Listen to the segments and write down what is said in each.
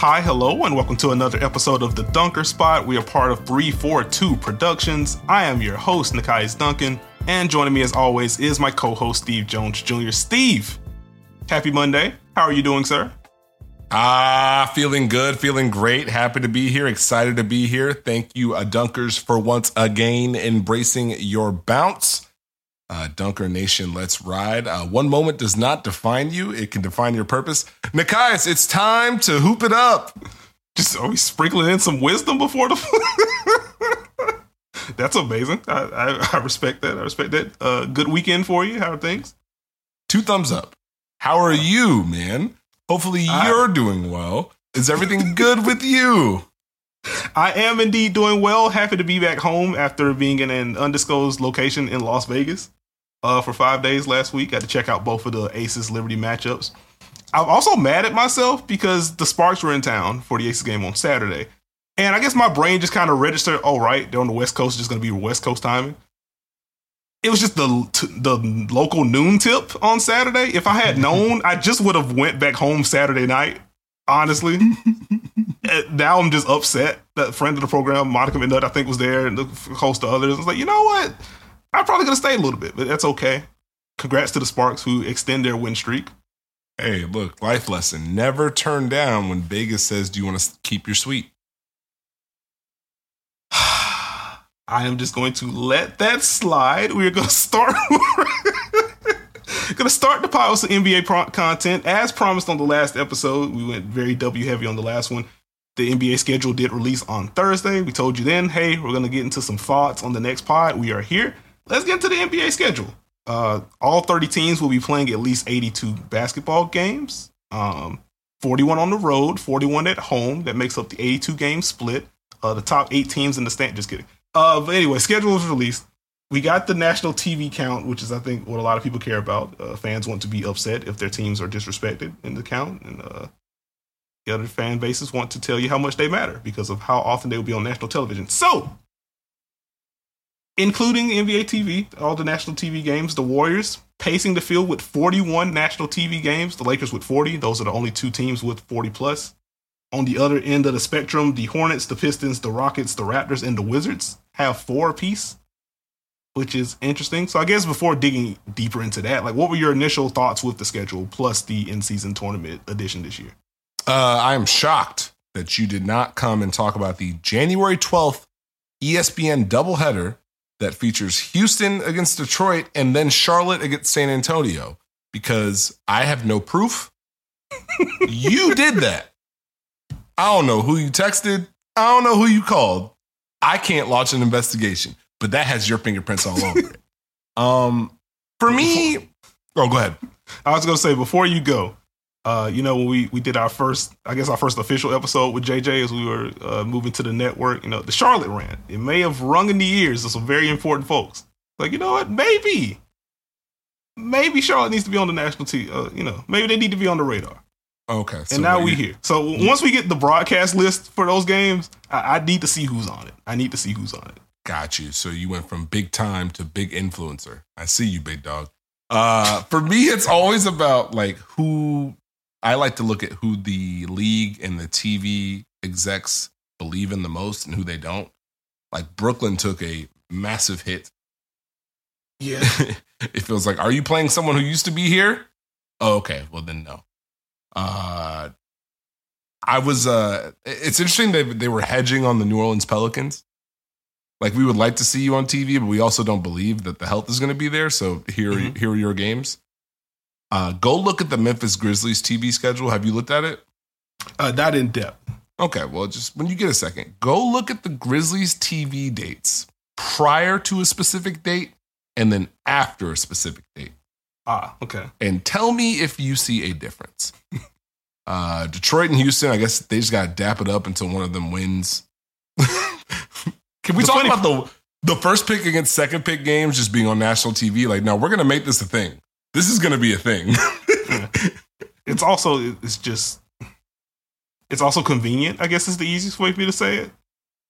Hi, hello, and welcome to another episode of The Dunker Spot. We are part of 342 Productions. I am your host, Nikias Duncan, and joining me as always is my co-host, Steve Jones Jr. Steve, happy Monday. How are you doing, sir? Feeling good, feeling great. Happy to be here, excited to be here. Thank you, Dunkers, for once again embracing your bounce. Dunker Nation, let's ride. One moment does not define you. It can define your purpose. Nikias, it's time to hoop it up. Just are we sprinkling in some wisdom before the... That's amazing. I respect that. I respect that. Good weekend for you. How are things? 2 thumbs up. How are you, man? Hopefully you're doing well. Is everything good with you? I am indeed doing well. Happy to be back home after being in an undisclosed location in Las Vegas for 5 days last week. I had to check out both of the Aces Liberty matchups. I'm also mad at myself because the Sparks were in town for the Aces game on Saturday. And I guess my brain just kind of registered, oh, right, they're on the West Coast, just going to be West Coast timing. It was just the local noon tip on Saturday. If I had known, I just would have went back home Saturday night, honestly. Now I'm just upset. That friend of the program, Monica McNutt, I think was there, and a host of others. I was like, you know what? I probably could have stayed a little bit, but that's okay. Congrats to the Sparks who extend their win streak. Hey, look, life lesson. Never turn down when Vegas says, do you want to keep your suite? I am just going to let that slide. We're going to start... Going to start the pod with some NBA content. As promised on the last episode, we went very W heavy on the last one. The NBA schedule did release on Thursday. We told you then, hey, we're going to get into some thoughts on the next pod. We are here. Let's get into the NBA schedule. All 30 teams will be playing at least 82 basketball games. 41 on the road, 41 at home. That makes up the 82 game split. The top 8 teams in the stand. Just kidding. But anyway, schedule was released. We got the national TV count, which is, I think, what a lot of people care about. Fans want to be upset if their teams are disrespected in the count. And the other fan bases want to tell you how much they matter because of how often they will be on national television. So, including NBA TV, all the national TV games, the Warriors pacing the field with 41 national TV games, the Lakers with 40. Those are the only 2 teams with 40 plus. On the other end of the spectrum, the Hornets, the Pistons, the Rockets, the Raptors, and the Wizards have 4 apiece, which is interesting. So I guess before digging deeper into that, like, what were your initial thoughts with the schedule plus the in-season tournament edition this year? I am shocked that you did not come and talk about the January 12th ESPN doubleheader that features Houston against Detroit and then Charlotte against San Antonio, because I have no proof. You did that. I don't know who you texted. I don't know who you called. I can't launch an investigation, but that has your fingerprints all over it. For me, go ahead. I was going to say, before you go, when we did our first official episode with JJ as we were moving to the network, the Charlotte rant, it may have rung in the ears of some very important folks. Like, you know what? Maybe Charlotte needs to be on the national team. Maybe they need to be on the radar. Okay. So and now we're here. So once we get the broadcast list for those games, I need to see who's on it. Got you. So you went from big time to big influencer. I see you, big dog. For me, it's always about who I like to look at who the league and the TV execs believe in the most and who they don't. Like, Brooklyn took a massive hit. Yeah. It feels like, are you playing someone who used to be here? Oh, okay. Well, then no. It's interesting that they were hedging on the New Orleans Pelicans. Like, we would like to see you on TV, but we also don't believe that the health is going to be there. So here are your games. Go look at the Memphis Grizzlies TV schedule. Have you looked at it? Not in depth. Okay, well, just when you get a second, go look at the Grizzlies TV dates prior to a specific date and then after a specific date. Okay. And tell me if you see a difference. Detroit and Houston, I guess they just got to dap it up until one of them wins. Can we talk about the first pick against second pick games just being on national TV? Like, no, we're going to make this a thing. This is going to be a thing. It's also convenient, I guess is the easiest way for me to say it.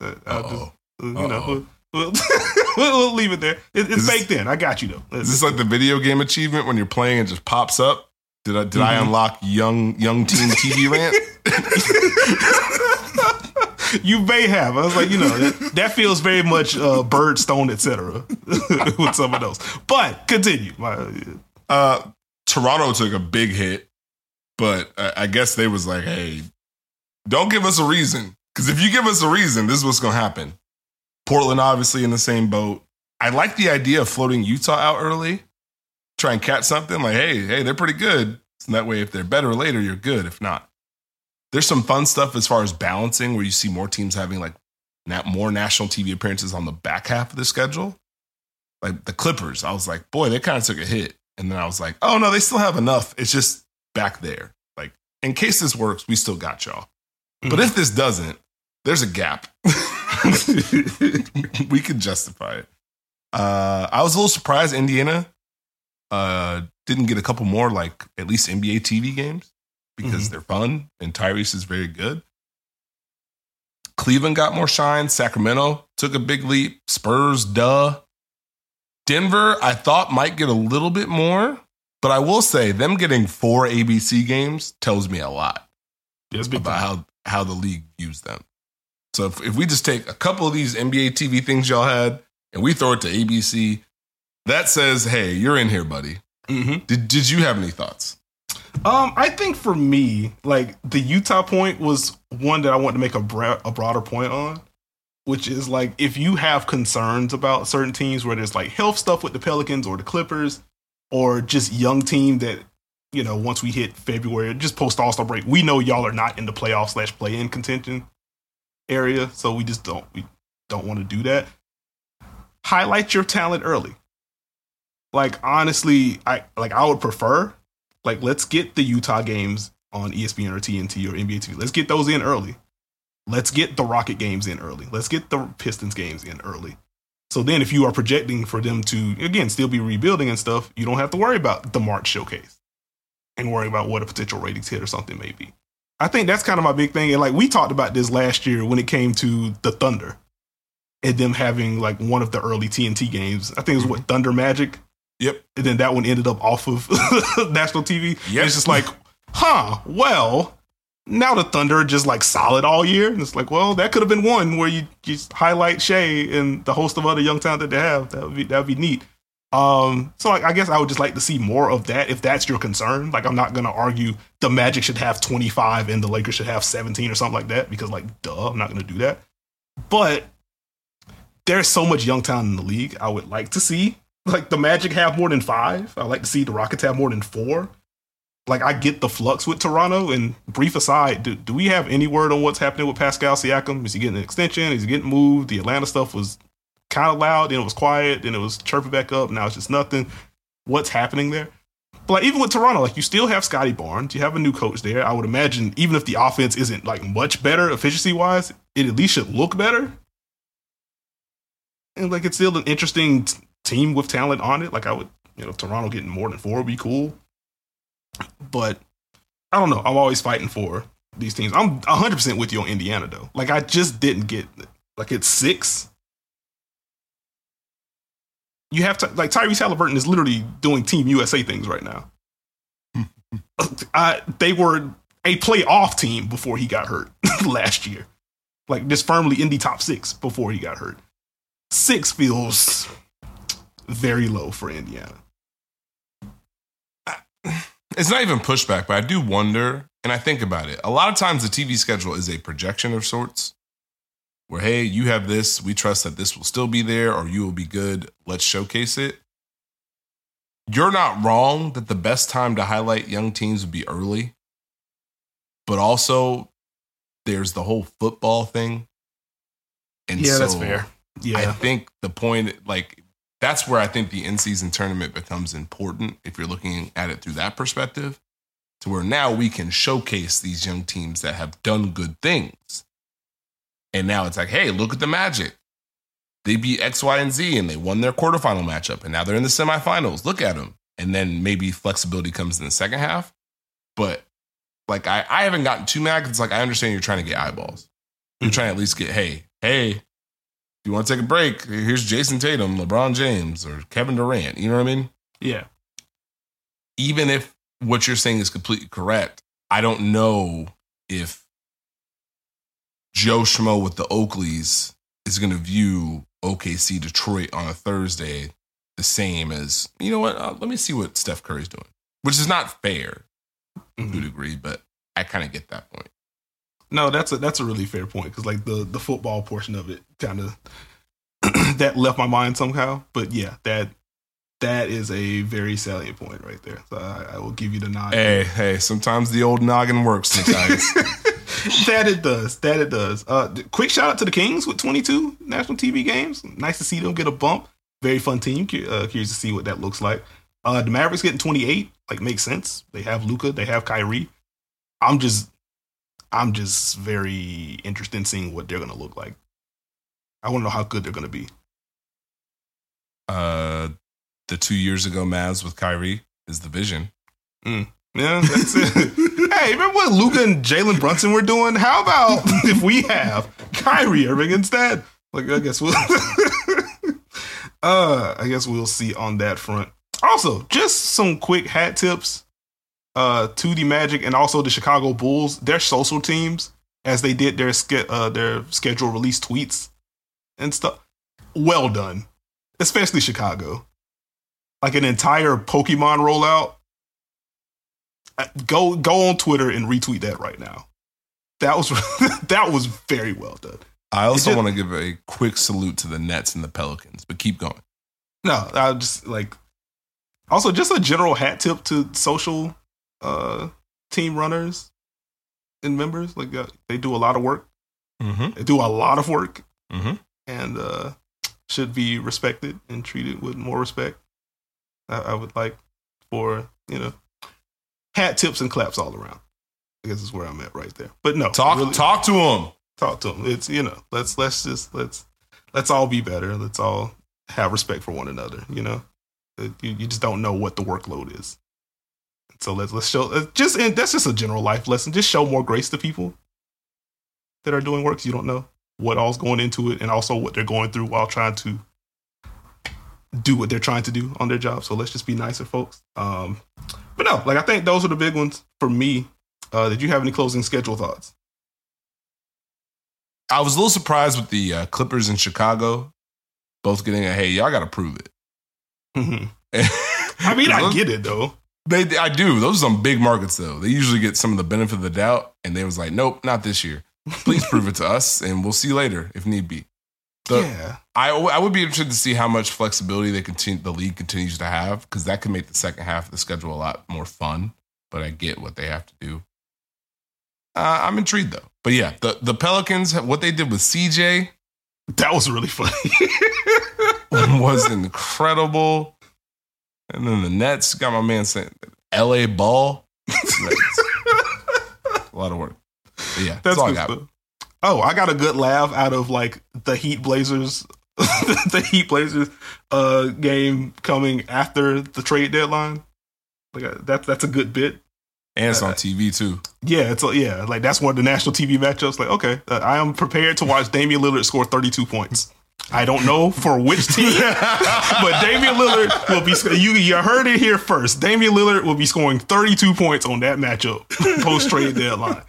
We'll leave it there. It's baked in. I got you, though. Is this like the video game achievement when you're playing and it just pops up? Did I unlock young team TV rant? You may have. I was like, that feels very much Birdstone, etc. with someone else. But continue. Toronto took a big hit, but I guess they was like, hey, don't give us a reason. Because if you give us a reason, this is what's going to happen. Portland, obviously, in the same boat. I like the idea of floating Utah out early. Try and catch something like, hey, they're pretty good. So that way, if they're better later, you're good. If not, there's some fun stuff as far as balancing where you see more teams having like more national TV appearances on the back half of the schedule. Like the Clippers, I was like, boy, they kind of took a hit. And then I was like, oh, no, they still have enough. It's just back there. Like, in case this works, we still got y'all. Mm-hmm. But if this doesn't, there's a gap. We could justify it. I was a little surprised Indiana didn't get a couple more, like, at least NBA TV games because they're fun and Tyrese is very good. Cleveland got more shine. Sacramento took a big leap. Spurs, duh. Denver, I thought might get a little bit more, but I will say them getting 4 ABC games tells me a lot about how the league views them. So if we just take a couple of these NBA TV things y'all had and we throw it to ABC, that says, hey, you're in here, buddy. Mm-hmm. Did you have any thoughts? I think for me, like the Utah point was one that I want to make a broader point on, which is like if you have concerns about certain teams where there's like health stuff with the Pelicans or the Clippers or just young team that, once we hit February, just post All-Star break, we know y'all are not in the playoff / play-in contention area. So we don't want to do that. Highlight your talent early. Like, honestly, I would prefer, like, let's get the Utah games on ESPN or TNT or NBA TV. Let's get those in early. Let's get the Rocket games in early. Let's get the Pistons games in early. So then if you are projecting for them to, again, still be rebuilding and stuff, you don't have to worry about the March showcase and worry about what a potential ratings hit or something may be. I think that's kind of my big thing. And like we talked about this last year when it came to the Thunder and them having like one of the early TNT games. I think it was Thunder Magic. Yep. And then that one ended up off of national TV. Yep. It's just like, well, now the Thunder are just like solid all year. And it's like, well, that could have been one where you just highlight Shea and the host of other young talent that they have. That would be neat. So like, I guess I would just like to see more of that if that's your concern. Like, I'm not going to argue the Magic should have 25 and the Lakers should have 17 or something like that because like, duh, I'm not going to do that. But there's so much young talent in the league. I would like to see like the Magic have more than 5. I like to see the Rockets have more than 4. Like, I get the flux with Toronto. And brief aside, do we have any word on what's happening with Pascal Siakam? Is he getting an extension? Is he getting moved? The Atlanta stuff was kind of loud, then it was quiet, then it was chirping back up. Now it's just nothing. What's happening there? But like, even with Toronto, like you still have Scotty Barnes. You have a new coach there. I would imagine even if the offense isn't like much better efficiency-wise, it at least should look better. And like, it's still an interesting team with talent on it. Like, I would, Toronto getting more than 4 would be cool. But I don't know. I'm always fighting for these teams. I'm 100% with you on Indiana, though. Like, I just didn't get like it's 6. You have to like Tyrese Halliburton is literally doing Team USA things right now. They were a playoff team before he got hurt last year. Like, just firmly in the top 6 before he got hurt. 6 feels very low for Indiana. It's not even pushback, but I do wonder, and I think about it. A lot of times the TV schedule is a projection of sorts where, hey, you have this. We trust that this will still be there or you will be good. Let's showcase it. You're not wrong that the best time to highlight young teams would be early. But also, there's the whole football thing. And yeah, so that's fair. Yeah. I think the point, like, that's where I think the in-season tournament becomes important if you're looking at it through that perspective, to where now we can showcase these young teams that have done good things. And now it's like, hey, look at the Magic. They beat X, Y, and Z, and they won their quarterfinal matchup, and now they're in the semifinals. Look at them. And then maybe flexibility comes in the second half. But, like, I haven't gotten too mad because, like, I understand you're trying to get eyeballs. You're trying to at least get, hey, you want to take a break? Here's Jason Tatum, LeBron James, or Kevin Durant. You know what I mean? Yeah. Even if what you're saying is completely correct. I don't know if Joe Schmo with the Oakleys is going to view OKC Detroit on a Thursday the same as, you know what, let me see what Steph Curry's doing, which is not fair to a degree, but I kind of get that point. No, that's a really fair point because like the football portion of it kind of that left my mind somehow. But yeah, that is a very salient point right there. So I will give you the nod. Hey, sometimes the old noggin works, guys. That it does. Quick shout out to the Kings with 22 national TV games. Nice to see them get a bump. Very fun team. Curious to see what that looks like. The Mavericks getting 28, like, makes sense. They have Luka, they have Kyrie. I'm just very interested in seeing what they're going to look like. I want to know how good they're going to be. The 2 years ago Mavs with Kyrie is the vision. Yeah, that's it. Hey, remember what Luka and Jalen Brunson were doing? How about if we have Kyrie Irving instead? Like, I guess we'll see on that front. Also, just some quick hat tips to the Magic and also the Chicago Bulls. Their social teams, as they did their schedule release tweets and stuff. Well done, especially Chicago. Like an entire Pokemon rollout. Go on Twitter and retweet that right now. That was very well done. I also want to give a quick salute to the Nets and the Pelicans, but keep going. No, I just like also just a general hat tip to social team runners and members. Like they do a lot of work. Mm-hmm. They do a lot of work, and should be respected and treated with more respect. I would like for hat tips and claps all around. I guess is where I'm at right there. But no, talk to them. Talk to them. It's let's all be better. Let's all have respect for one another. You just don't know what the workload is. So let's show and that's just a general life lesson. Just show more grace to people that are doing work. So you don't know what all's going into it and also what they're going through while trying to do what they're trying to do on their job. So let's just be nicer, folks. But no, like I think those are the big ones for me. Did you have any closing schedule thoughts? I was a little surprised with the Clippers in Chicago both getting a hey, y'all got to prove it. I mean, I get it though. I do. Those are some big markets though. They usually get some of the benefit of the doubt, and they was like, nope, not this year. Please prove it to us, and we'll see later if need be. I would be interested to see how much flexibility the league continues to have, because that could make the second half of the schedule a lot more fun. But I get what they have to do. I'm intrigued though. But yeah, the Pelicans, what they did with CJ, that was really funny. was incredible. And then the Nets got my man saying LA ball. A lot of work. But yeah, that's all I got. Stuff. Oh, I got a good laugh out of like the Heat Blazers, game coming after the trade deadline. Like that's a good bit, and it's on TV too. Yeah, like that's one of the national TV matchups. Like, okay, I am prepared to watch Damian Lillard score 32 points. I don't know for which team, but Damian Lillard will be. You heard it here first. Damian Lillard will be scoring 32 points on that matchup post trade deadline.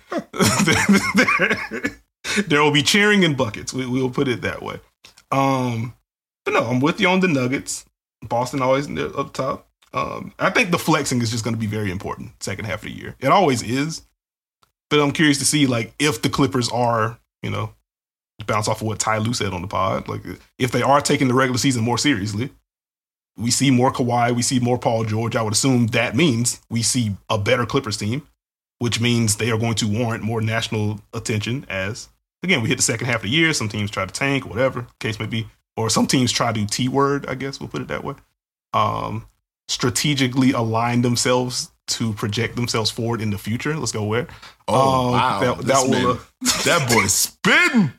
There will be cheering in buckets. We will put it that way. But no, I'm with you on the Nuggets. Boston always up top. I think the flexing is just going to be very important second half of the year. It always is. But I'm curious to see like if the Clippers are, bounce off of what Ty Lue said on the pod, like if they are taking the regular season more seriously, we see more Kawhi, we see more Paul George. I would assume that means we see a better Clippers team, which means they are going to warrant more national attention as, again, we hit the second half of the year. Some teams try to tank, whatever the case may be. Or some teams try to T-word, I guess we'll put it that way. Strategically align themselves to project themselves forward in the future. Let's go where? Oh, wow. That boy's spitting.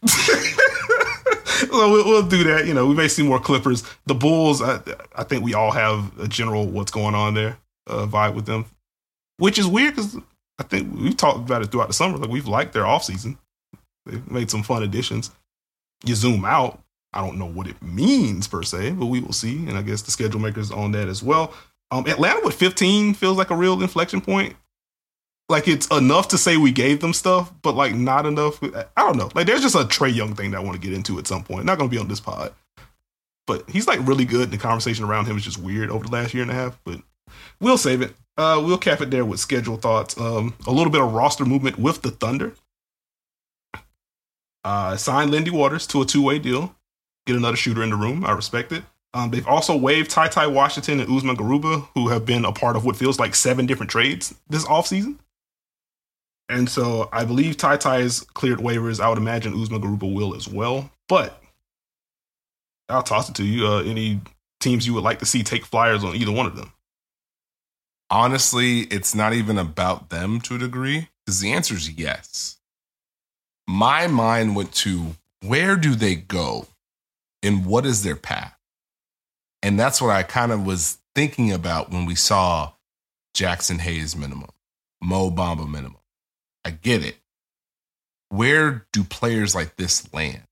So we'll do that. We may see more Clippers. The Bulls, I think we all have a general what's going on there vibe with them, which is weird because I think we've talked about it throughout the summer. Like we've liked their offseason. They've made some fun additions. You zoom out, I don't know what it means per se, but we will see. And I guess the schedule makers on that as well. Atlanta with 15 feels like a real inflection point. Like, it's enough to say we gave them stuff, but like not enough. I don't know. Like, there's just a Trae Young thing that I want to get into at some point. Not going to be on this pod, but he's like really good. The conversation around him is just weird over the last year and a half, but we'll save it. We'll cap it there with schedule thoughts. A little bit of roster movement with the Thunder. Signed Lindy Waters to a 2-way deal. Get another shooter in the room. I respect it. They've also waived Ty Washington and Usman Garuba, who have been a part of what feels like 7 different trades this offseason. And so I believe Ty has cleared waivers. I would imagine Usman Garuba will as well. But I'll toss it to you. Any teams you would like to see take flyers on either one of them? Honestly, it's not even about them to a degree, because the answer is yes. My mind went to, where do they go and what is their path? And that's what I kind of was thinking about when we saw Jackson Hayes minimum, Mo Bamba minimum. I get it. Where do players like this land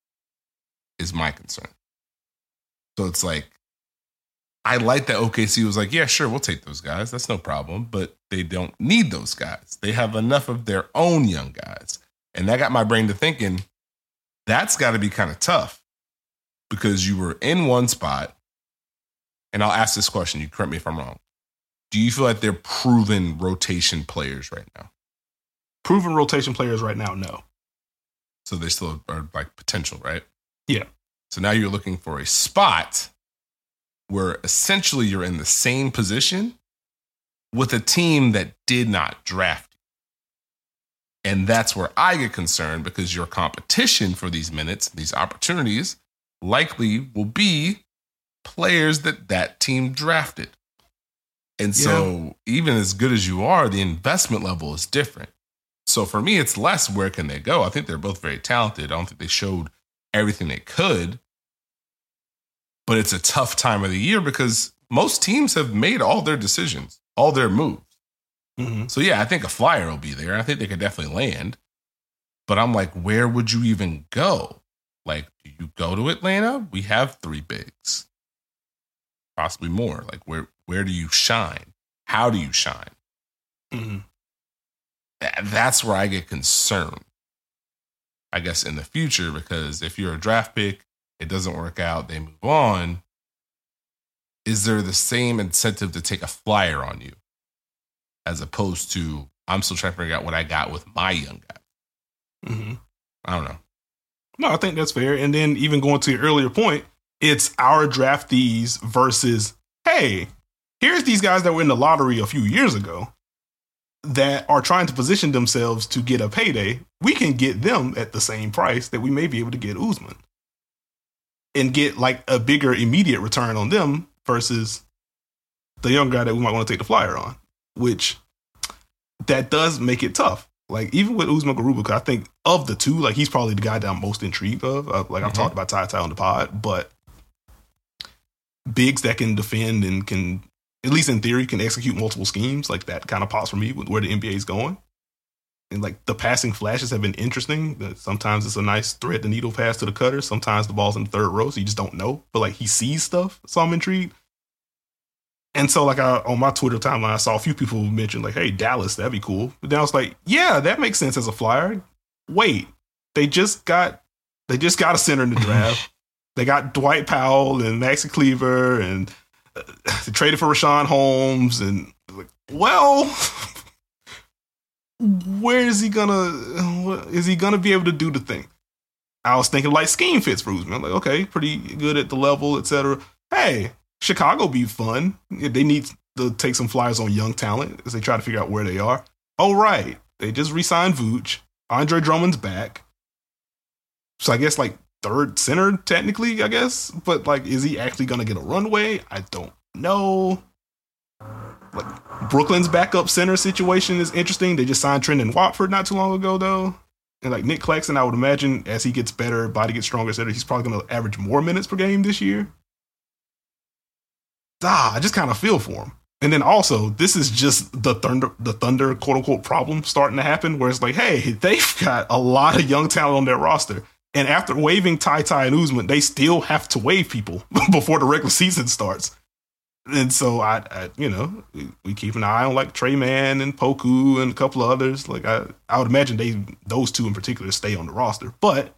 is my concern. So it's like, I like that OKC was like, yeah, sure, we'll take those guys. That's no problem. But they don't need those guys. They have enough of their own young guys. And that got my brain to thinking, that's got to be kind of tough, because you were in one spot. And I'll ask this question. You correct me if I'm wrong. Do you feel like they're proven rotation players right now? Proven rotation players right now, no. So they still are like potential, right? Yeah. So now you're looking for a spot where essentially you're in the same position with a team that did not draft you. And that's where I get concerned, because your competition for these minutes, these opportunities, likely will be players that team drafted. And so even as good as you are, the investment level is different. So for me, it's less where can they go. I think they're both very talented. I don't think they showed everything they could. But it's a tough time of the year because most teams have made all their decisions, all their moves. Mm-hmm. So yeah, I think a flyer will be there. I think they could definitely land. But I'm like, where would you even go? Like, do you go to Atlanta? We have 3 bigs. Possibly more. Like, where do you shine? How do you shine? Mm-hmm. That's where I get concerned, I guess, in the future, because if you're a draft pick, it doesn't work out, they move on. Is there the same incentive to take a flyer on you as opposed to, I'm still trying to figure out what I got with my young guy? Mm-hmm. I don't know. No, I think that's fair. And then even going to your earlier point, it's our draftees versus, hey, here's these guys that were in the lottery a few years ago that are trying to position themselves to get a payday. We can get them at the same price that we may be able to get Usman and get like a bigger immediate return on them versus the young guy that we might want to take the flyer on, which that does make it tough. Like, even with Usman Garuba, because I think of the two, like, he's probably the guy that I'm most intrigued of. I've talked about Ty on the pod, but bigs that can defend and can, at least in theory, can execute multiple schemes, like that kind of pops for me with where the NBA is going. And like the passing flashes have been interesting. Sometimes it's a nice thread the needle pass to the cutter. Sometimes the ball's in the third row, so you just don't know. But like, he sees stuff, so I'm intrigued. And so like on my Twitter timeline, I saw a few people mention like, hey, Dallas, that'd be cool. But then I was like, yeah, that makes sense as a flyer. Wait, they just got a center in the draft. They got Dwight Powell and Maxi Kleber, and they traded for Rashawn Holmes. And like, well, where is he gonna be able to do the thing? I was thinking like scheme fits for Usman. I'm like, okay, pretty good at the level, etc. Hey, Chicago be fun. They need to take some flyers on young talent as they try to figure out where they are. Oh, right. They just re-signed Vooch. Andre Drummond's back. So I guess like third center, technically, I guess. But like, is he actually going to get a runway? I don't know. Like, Brooklyn's backup center situation is interesting. They just signed Trendon Watford not too long ago, though. And like Nick Claxton, I would imagine as he gets better, body gets stronger, etc., he's probably going to average more minutes per game this year. I just kind of feel for him. And then also, this is just the Thunder quote unquote problem starting to happen, where it's like, hey, they've got a lot of young talent on their roster. And after waiving Ty and Usman, they still have to waive people before the regular season starts. And so I we keep an eye on like Trey Mann and Poku and a couple of others. Like I would imagine those two in particular stay on the roster, but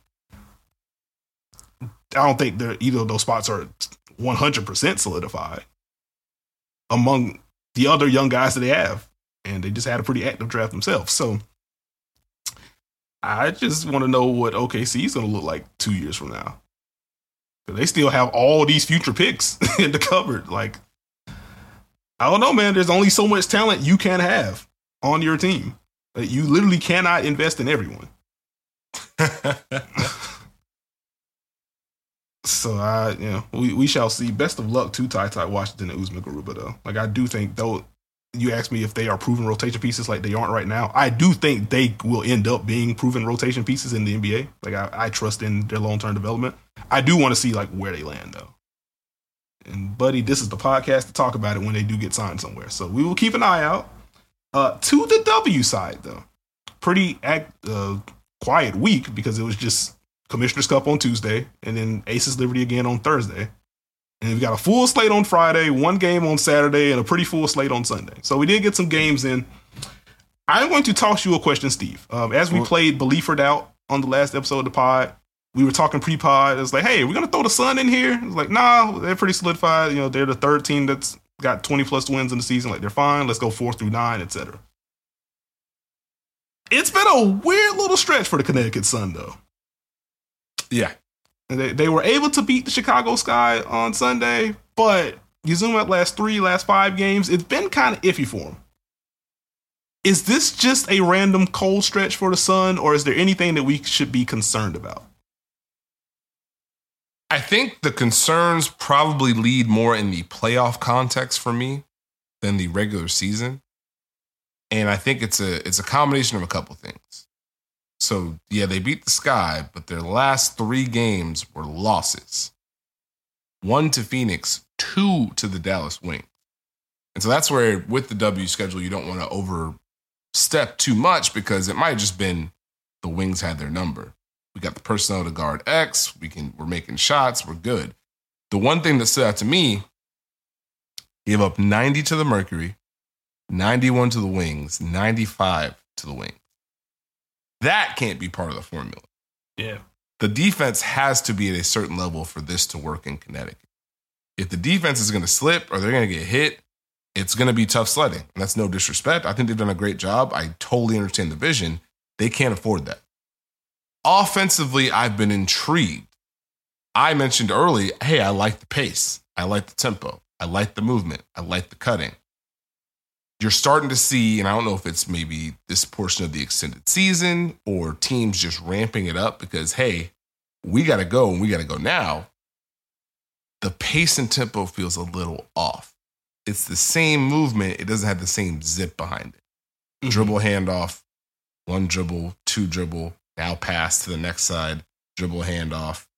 I don't think either of those spots are 100% solidified among the other young guys that they have. And they just had a pretty active draft themselves. So I just want to know what OKC is going to look like 2 years from now. They still have all these future picks in the cupboard. Like, I don't know, man. There's only so much talent you can have on your team. Like, you literally cannot invest in everyone. So we shall see. Best of luck to Ty Washington and Usman Garuba, though. Like, I do think, though, you asked me if they are proven rotation pieces like they aren't right now. I do think they will end up being proven rotation pieces in the NBA. Like, I trust in their long-term development. I do want to see like where they land, though. And buddy, this is the podcast to talk about it when they do get signed somewhere. So we will keep an eye out. To the W side, though, pretty quiet week because it was just Commissioner's Cup on Tuesday and then Aces Liberty again on Thursday. And we've got a full slate on Friday, one game on Saturday, and a pretty full slate on Sunday. So we did get some games in. I'm going to toss you a question, Steve. As we played Belief or Doubt on the last episode of the pod, we were talking pre-pod. It was like, hey, we're going to throw the Sun in here. It was like, nah, they're pretty solidified. You know, they're the third team that's got 20-plus wins in the season. Like, they're fine. Let's go 4 through 9, etc. It's been a weird little stretch for the Connecticut Sun, though. Yeah. They were able to beat the Chicago Sky on Sunday, but you zoom out last 5 games, it's been kind of iffy for them. Is this just a random cold stretch for the Sun, or is there anything that we should be concerned about? I think the concerns probably lead more in the playoff context for me than the regular season. And I think it's a combination of a couple things. So, yeah, they beat the Sky, but their last 3 games were losses. 1 to Phoenix, 2 to the Dallas Wings. And so that's where, with the W schedule, you don't want to overstep too much because it might have just been the Wings had their number. We got the personnel to guard X. We're making shots. We're good. The one thing that stood out to me, gave up 90 to the Mercury, 91 to the Wings, 95 to the Wings. That can't be part of the formula. Yeah. The defense has to be at a certain level for this to work in Connecticut. If the defense is going to slip or they're going to get hit, it's going to be tough sledding. And that's no disrespect. I think they've done a great job. I totally understand the vision. They can't afford that. Offensively, I've been intrigued. I mentioned early, hey, I like the pace. I like the tempo. I like the movement. I like the cutting. You're starting to see, and I don't know if it's maybe this portion of the extended season or teams just ramping it up because, hey, we got to go and we got to go now. The pace and tempo feels a little off. It's the same movement. It doesn't have the same zip behind it. Mm-hmm. Dribble handoff, 1 dribble, 2 dribble, now pass to the next side, dribble handoff.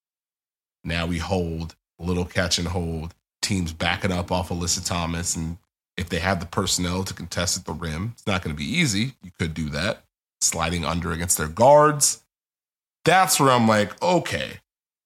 Now we hold, a little catch and hold. Teams backing up off Alyssa Thomas, and if they have the personnel to contest at the rim, it's not going to be easy. You could do that. Sliding under against their guards. That's where I'm like, okay,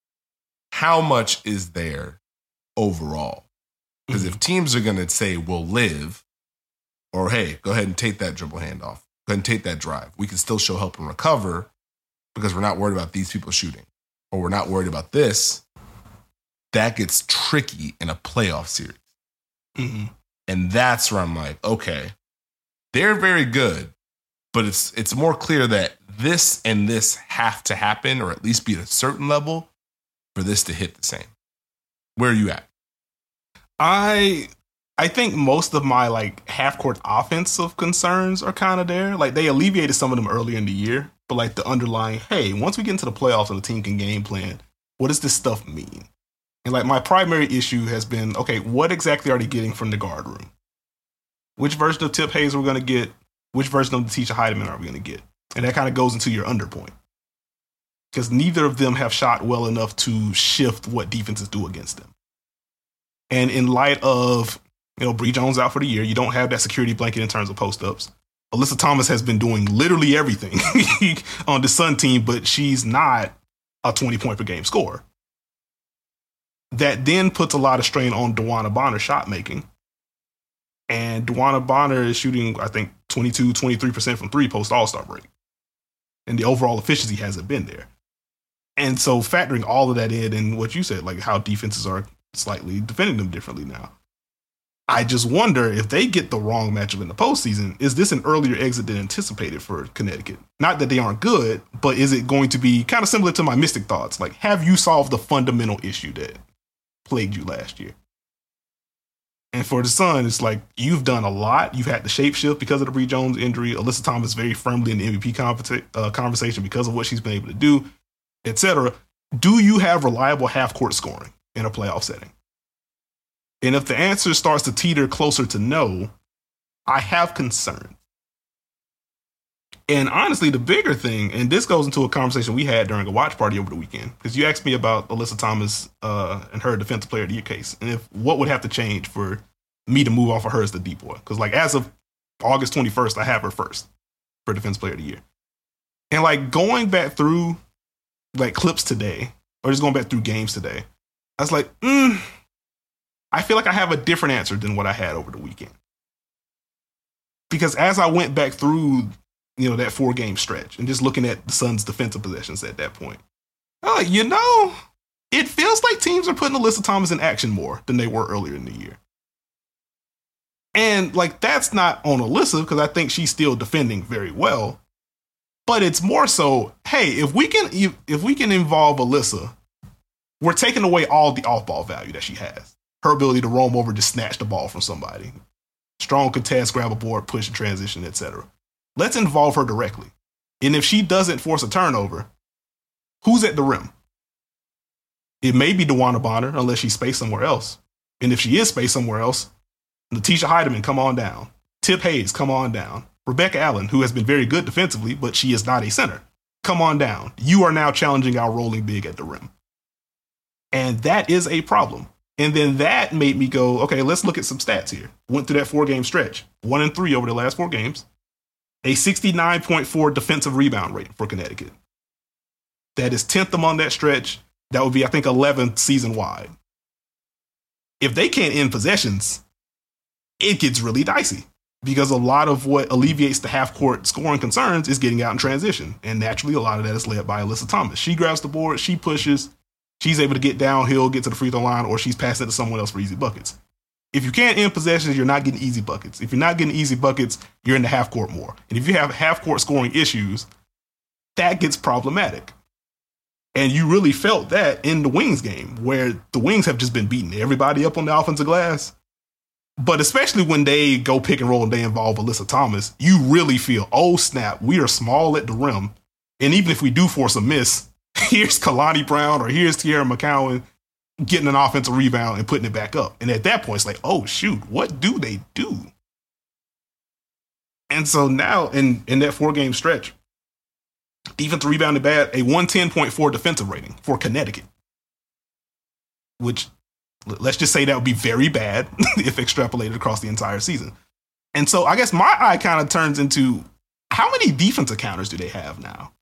how much is there overall? Because if teams are going to say, we'll live, or hey, go ahead and take that dribble handoff. Go ahead and take that drive. We can still show help and recover because we're not worried about these people shooting. Or we're not worried about this. That gets tricky in a playoff series. Mm-hmm. And that's where I'm like, okay, they're very good, but it's more clear that this and this have to happen, or at least be at a certain level for this to hit the same. Where are you at? I think most of my like half-court offensive concerns are kind of there. Like they alleviated some of them earlier in the year, but like the underlying, hey, once we get into the playoffs and the team can game plan, what does this stuff mean? And like my primary issue has been, okay, what exactly are they getting from the guard room? Which version of Tip Hayes we're going to get? Which version of Letitia Heidemann are we going to get? And that kind of goes into your underpoint. Because neither of them have shot well enough to shift what defenses do against them. And in light of, Bree Jones out for the year, you don't have that security blanket in terms of post-ups. Alyssa Thomas has been doing literally everything on the Sun team, but she's not a 20-point per game scorer. That then puts a lot of strain on DeWanna Bonner's shot making. And DeWanna Bonner is shooting, I think, 22, 23% from three post All-Star break. And the overall efficiency hasn't been there. And so factoring all of that in and what you said, like how defenses are slightly defending them differently now. I just wonder if they get the wrong matchup in the postseason, is this an earlier exit than anticipated for Connecticut? Not that they aren't good, but is it going to be kind of similar to my Mystic thoughts? Like, have you solved the fundamental issue that plagued you last year? And for the Sun, it's like, you've done a lot. You've had to shapeshift because of the Bree Jones injury. Alyssa Thomas very firmly in the MVP conversation because of what she's been able to do, etc. Do you have reliable half-court scoring in a playoff setting? And if the answer starts to teeter closer to no, I have concerns. And honestly, the bigger thing, and this goes into a conversation we had during a watch party over the weekend, because you asked me about Alyssa Thomas and her Defensive Player of the Year case, and if what would have to change for me to move off of her as the deep boy. Because like as of August 21st, I have her first for Defensive Player of the Year. And like going back through like clips today, or just going back through games today, I was like, I feel like I have a different answer than what I had over the weekend. Because as I went back through, that 4-game stretch and just looking at the Suns' defensive possessions at that point, I'm like, it feels like teams are putting Alyssa Thomas in action more than they were earlier in the year. And like, that's not on Alyssa because I think she's still defending very well. But it's more so, hey, if we can involve Alyssa, we're taking away all the off-ball value that she has. Her ability to roam over, just snatch the ball from somebody. Strong contest, grab a board, push and transition, etc. Let's involve her directly. And if she doesn't force a turnover, who's at the rim? It may be DeWanna Bonner, unless she's spaced somewhere else. And if she is spaced somewhere else, Letitia Heidemann, come on down. Tip Hayes, come on down. Rebecca Allen, who has been very good defensively, but she is not a center. Come on down. You are now challenging our rolling big at the rim. And that is a problem. And then that made me go, okay, let's look at some stats here. Went through that 4-game stretch. 1-3 over the last 4 games. A 69.4 defensive rebound rate for Connecticut. That is 10th among that stretch. That would be, I think, 11th season-wide. If they can't end possessions, it gets really dicey. Because a lot of what alleviates the half-court scoring concerns is getting out in transition. And naturally, a lot of that is led by Alyssa Thomas. She grabs the board, she pushes, she's able to get downhill, get to the free throw line, or she's passing it to someone else for easy buckets. If you can't end possessions, you're not getting easy buckets. If you're not getting easy buckets, you're in the half court more. And if you have half court scoring issues, that gets problematic. And you really felt that in the Wings game, where the Wings have just been beating everybody up on the offensive glass. But especially when they go pick and roll and they involve Alyssa Thomas, you really feel, oh snap, we are small at the rim. And even if we do force a miss, here's Kalani Brown or here's Tierra McCowan getting an offensive rebound and putting it back up. And at that point, it's like, oh, shoot, what do they do? And so now in that 4-game stretch, defensive rebounded bad, a 110.4 defensive rating for Connecticut, which let's just say that would be very bad if extrapolated across the entire season. And so I guess my eye kind of turns into how many defensive counters do they have now?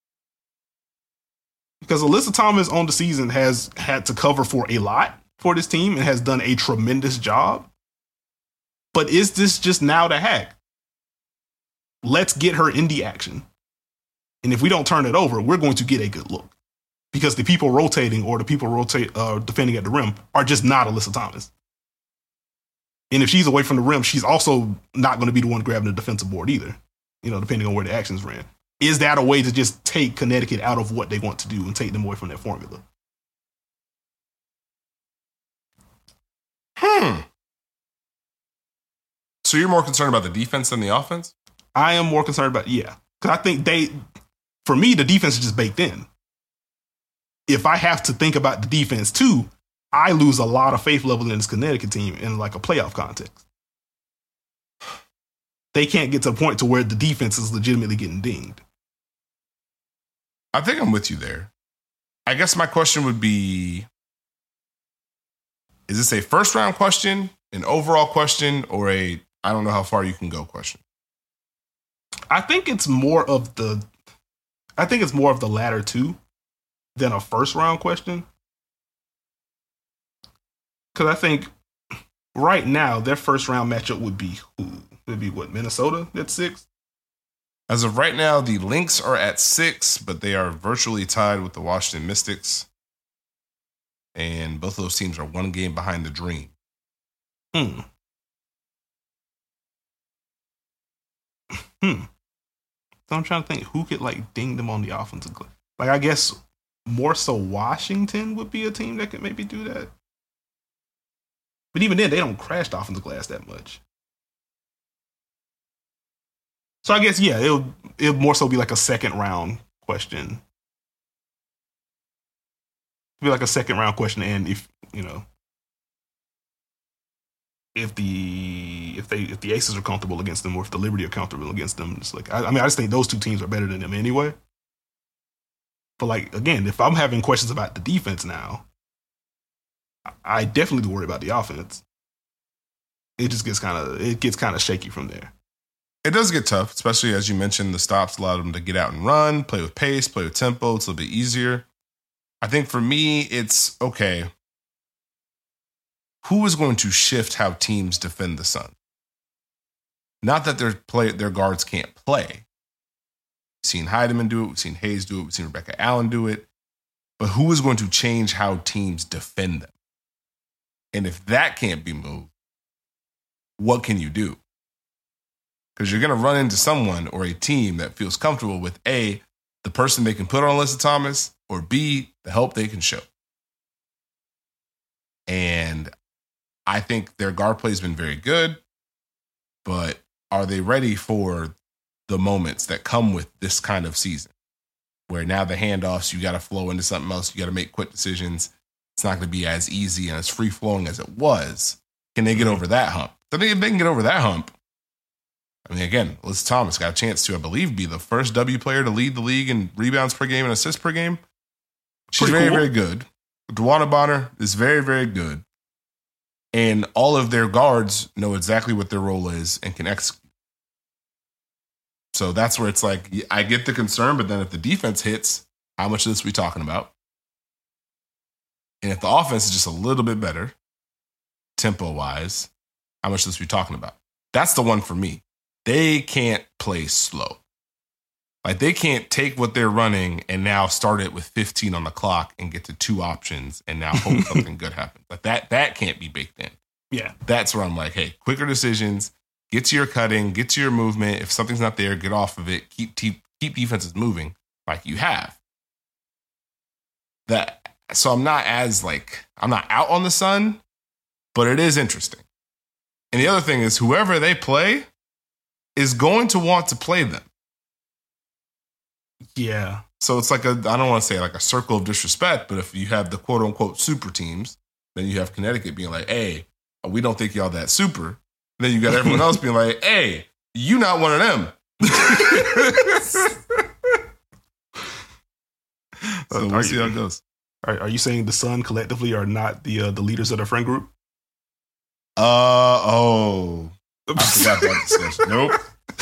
Because Alyssa Thomas on the season has had to cover for a lot for this team and has done a tremendous job. But is this just now the hack? Let's get her in the action. And if we don't turn it over, we're going to get a good look. Because the people rotating or the people defending at the rim are just not Alyssa Thomas. And if she's away from the rim, she's also not going to be the one grabbing the defensive board either, depending on where the actions ran. Is that a way to just take Connecticut out of what they want to do and take them away from that formula? So you're more concerned about the defense than the offense? I am more concerned about, yeah. Because I think for me, the defense is just baked in. If I have to think about the defense too, I lose a lot of faith level in this Connecticut team in like a playoff context. They can't get to a point to where the defense is legitimately getting dinged. I think I'm with you there. I guess my question would be, is this a first round question, an overall question, or a I don't know how far you can go question? I think it's more of the latter two than a first round question. Because I think right now their first round matchup would be who? It would be what, Minnesota at 6? As of right now, the Lynx are at 6, but they are virtually tied with the Washington Mystics. And both of those teams are one game behind the Dream. So I'm trying to think who could like ding them on the offensive glass. Like, I guess more so Washington would be a team that could maybe do that. But even then, they don't crash the offensive glass that much. So I guess, yeah, it'll more so be like a second round question. Be like a second round question, and if if the Aces are comfortable against them, or if the Liberty are comfortable against them, it's like I just think those two teams are better than them anyway. But like again, if I'm having questions about the defense now, I definitely worry about the offense. It just gets kind of shaky from there. It does get tough, especially as you mentioned, the stops allowed them to get out and run, play with pace, play with tempo. It's a little bit easier. I think for me, it's okay. Who is going to shift how teams defend the Sun? Not that their guards can't play. We've seen Heidemann do it. We've seen Hayes do it. We've seen Rebecca Allen do it. But who is going to change how teams defend them? And if that can't be moved, what can you do? Because you're going to run into someone or a team that feels comfortable with A, the person they can put on Alyssa Thomas, or B, the help they can show. And I think their guard play has been very good, but are they ready for the moments that come with this kind of season? Where now the handoffs, you got to flow into something else. You got to make quick decisions. It's not going to be as easy and as free-flowing as it was. Can they get over that hump? I think if they can get over that hump, I mean, again, Alyssa Thomas got a chance to, I believe, be the first W player to lead the league in rebounds per game and assists per game. She's very, very good. DeWanna Bonner is very, very good. And all of their guards know exactly what their role is and can execute. So that's where it's like, I get the concern, but then if the defense hits, how much of this are we talking about? And if the offense is just a little bit better, tempo-wise, how much of this are we talking about? That's the one for me. They can't play slow. Like, they can't take what they're running and now start it with 15 on the clock and get to 2 options and now hope something good happens. Like, that can't be baked in. Yeah. That's where I'm like, hey, quicker decisions, get to your cutting, get to your movement. If something's not there, get off of it. Keep defenses moving like you have. So I'm not out on the Sun, but it is interesting. And the other thing is, whoever they play is going to want to play them. Yeah. So it's like I don't want to say like a circle of disrespect, but if you have the quote unquote super teams, then you have Connecticut being like, hey, we don't think y'all that super. And then you got everyone else being like, hey, you not one of them. So we'll see how it goes. Are you saying the Sun collectively are not the leaders of their friend group? I forgot that discussion. Nope.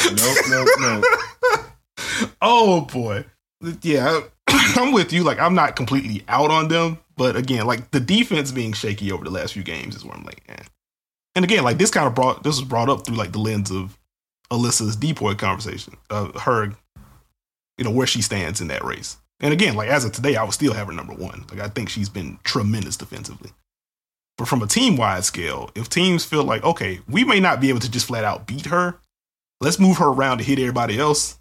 Oh boy. Yeah, I'm with you. Like, I'm not completely out on them, but again, like the defense being shaky over the last few games is where I'm like, eh. And again, like this was brought up through like the lens of Alyssa's depoy conversation, her, where she stands in that race. And again, like as of today, I would still have her number 1. Like, I think she's been tremendous defensively. But from a team-wide scale, if teams feel like, okay, we may not be able to just flat out beat her, let's move her around to hit everybody else,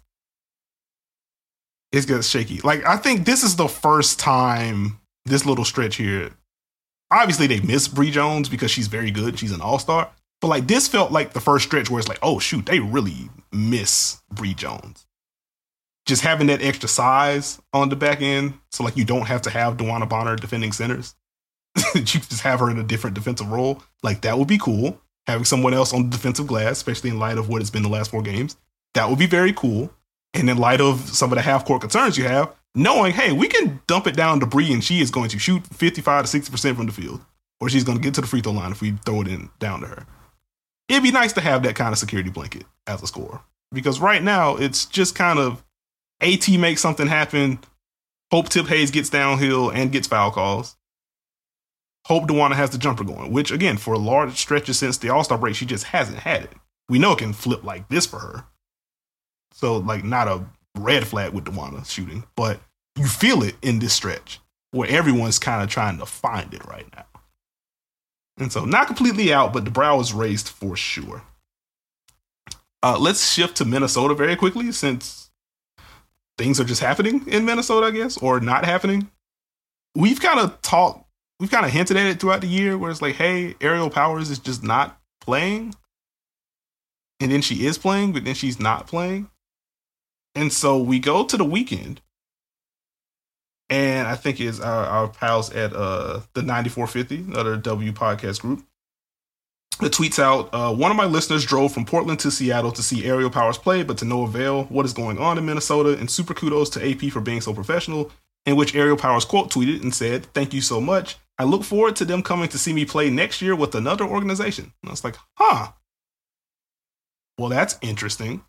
it gets shaky. Like, I think this is the first time this little stretch here. Obviously, they miss Bree Jones because she's very good. She's an all-star. But like, this felt like the first stretch where it's like, oh shoot, they really miss Bree Jones. Just having that extra size on the back end, so like you don't have to have DeWanna Bonner defending centers. You just have her in a different defensive role. Like, that would be cool. Having someone else on the defensive glass, especially in light of what it's been the last 4 games, that would be very cool. And in light of some of the half-court concerns you have, knowing, hey, we can dump it down to Bree and she is going to shoot 55 to 60% from the field, or she's going to get to the free throw line if we throw it in down to her. It'd be nice to have that kind of security blanket as a scorer. Because right now, it's just kind of AT makes something happen, hope Tip Hayes gets downhill and gets foul calls. Hope DeWanna has the jumper going, which, again, for large stretches since the All-Star break, she just hasn't had it. We know it can flip like this for her. So, like, not a red flag with DeWanna shooting, but you feel it in this stretch where everyone's kind of trying to find it right now. And so, not completely out, but the brow is raised for sure. Let's shift to Minnesota very quickly, since things are just happening in Minnesota, I guess, or not happening. We've kind of hinted at it throughout the year where it's like, hey, Aerial Powers is just not playing. And then she is playing, but then she's not playing. And so we go to the weekend. And I think it's our pals at the 9450, another W podcast group, that tweets out, one of my listeners drove from Portland to Seattle to see Aerial Powers play, but to no avail. What is going on in Minnesota? And super kudos to AP for being so professional. In which Aerial Powers quote tweeted and said, "Thank you so much. I look forward to them coming to see me play next year with another organization." And I was like, well, that's interesting.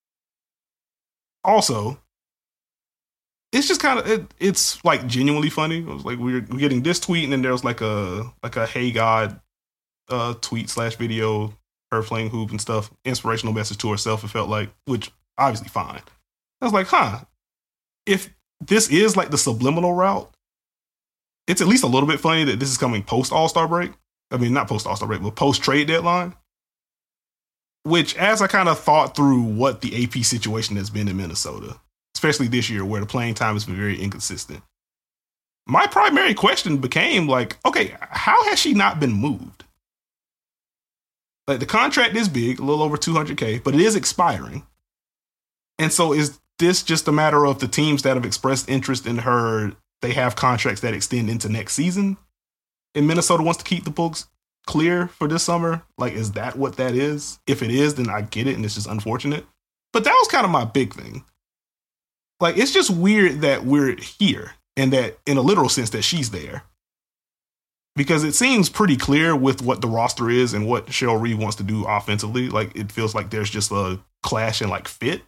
Also, it's just kind of it's like genuinely funny. It was like we're getting this tweet, and then there was like a Hey God tweet / video, her playing hoop and stuff, inspirational message to herself. It felt like, which obviously fine. I was like, if this is like the subliminal route, it's at least a little bit funny that this is coming post All-Star break. I mean, not post All-Star break, but post trade deadline. Which, as I kind of thought through what the AP situation has been in Minnesota, especially this year where the playing time has been very inconsistent, my primary question became like, okay, how has she not been moved? Like, the contract is big, a little over $200K, but it is expiring. And so is this just a matter of the teams that have expressed interest in her, they have contracts that extend into next season, and Minnesota wants to keep the books clear for this summer? Like, is that what that is? If it is, then I get it, and it's just unfortunate. But that was kind of my big thing. Like, it's just weird that we're here, and that in a literal sense that she's there. Because it seems pretty clear with what the roster is and what Cheryl Reeve wants to do offensively. Like, it feels like there's just a clash and like fit.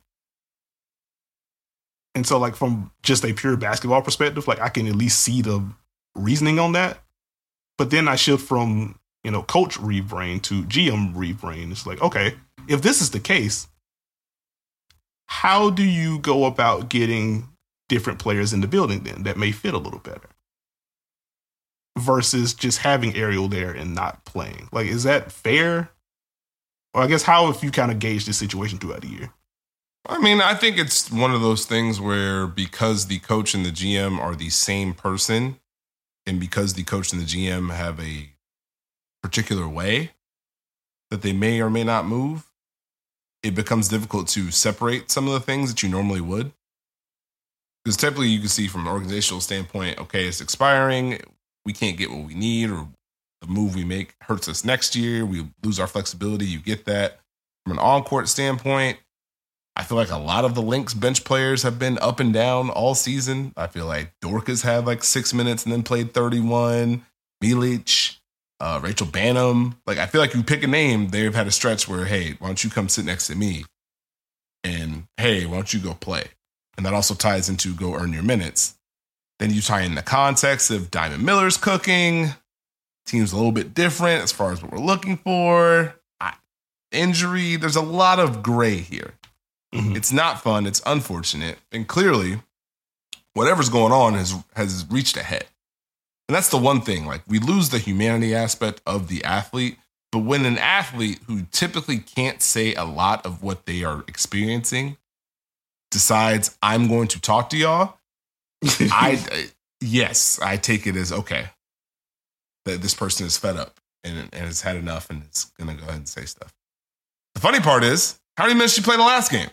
And so, like, from just a pure basketball perspective, like, I can at least see the reasoning on that. But then I shift from, Coach Reeve brain to GM Reeve brain. It's like, okay, if this is the case, how do you go about getting different players in the building then that may fit a little better? Versus just having Aerial there and not playing. Like, is that fair? Or I guess how have you kind of gauged this situation throughout the year? I mean, I think it's one of those things where because the coach and the GM are the same person, and because the coach and the GM have a particular way that they may or may not move, it becomes difficult to separate some of the things that you normally would. Because typically you can see from an organizational standpoint, okay, it's expiring, we can't get what we need, or the move we make hurts us next year, we lose our flexibility, you get that. From an on-court standpoint, I feel like a lot of the Lynx bench players have been up and down all season. I feel like Dorcas had like 6 minutes and then played 31. Milic, Rachel Banham. Like, I feel like you pick a name, they've had a stretch where, hey, why don't you come sit next to me? And, hey, why don't you go play? And that also ties into go earn your minutes. Then you tie in the context of Diamond Miller's cooking. Team's a little bit different as far as what we're looking for. Injury, there's a lot of gray here. Mm-hmm. It's not fun. It's unfortunate. And clearly, whatever's going on has reached a head. And that's the one thing. Like, we lose the humanity aspect of the athlete. But when an athlete who typically can't say a lot of what they are experiencing decides, I'm going to talk to y'all, I take it as, okay, that this person is fed up and has had enough and is going to go ahead and say stuff. The funny part is, how many minutes did she play the last game?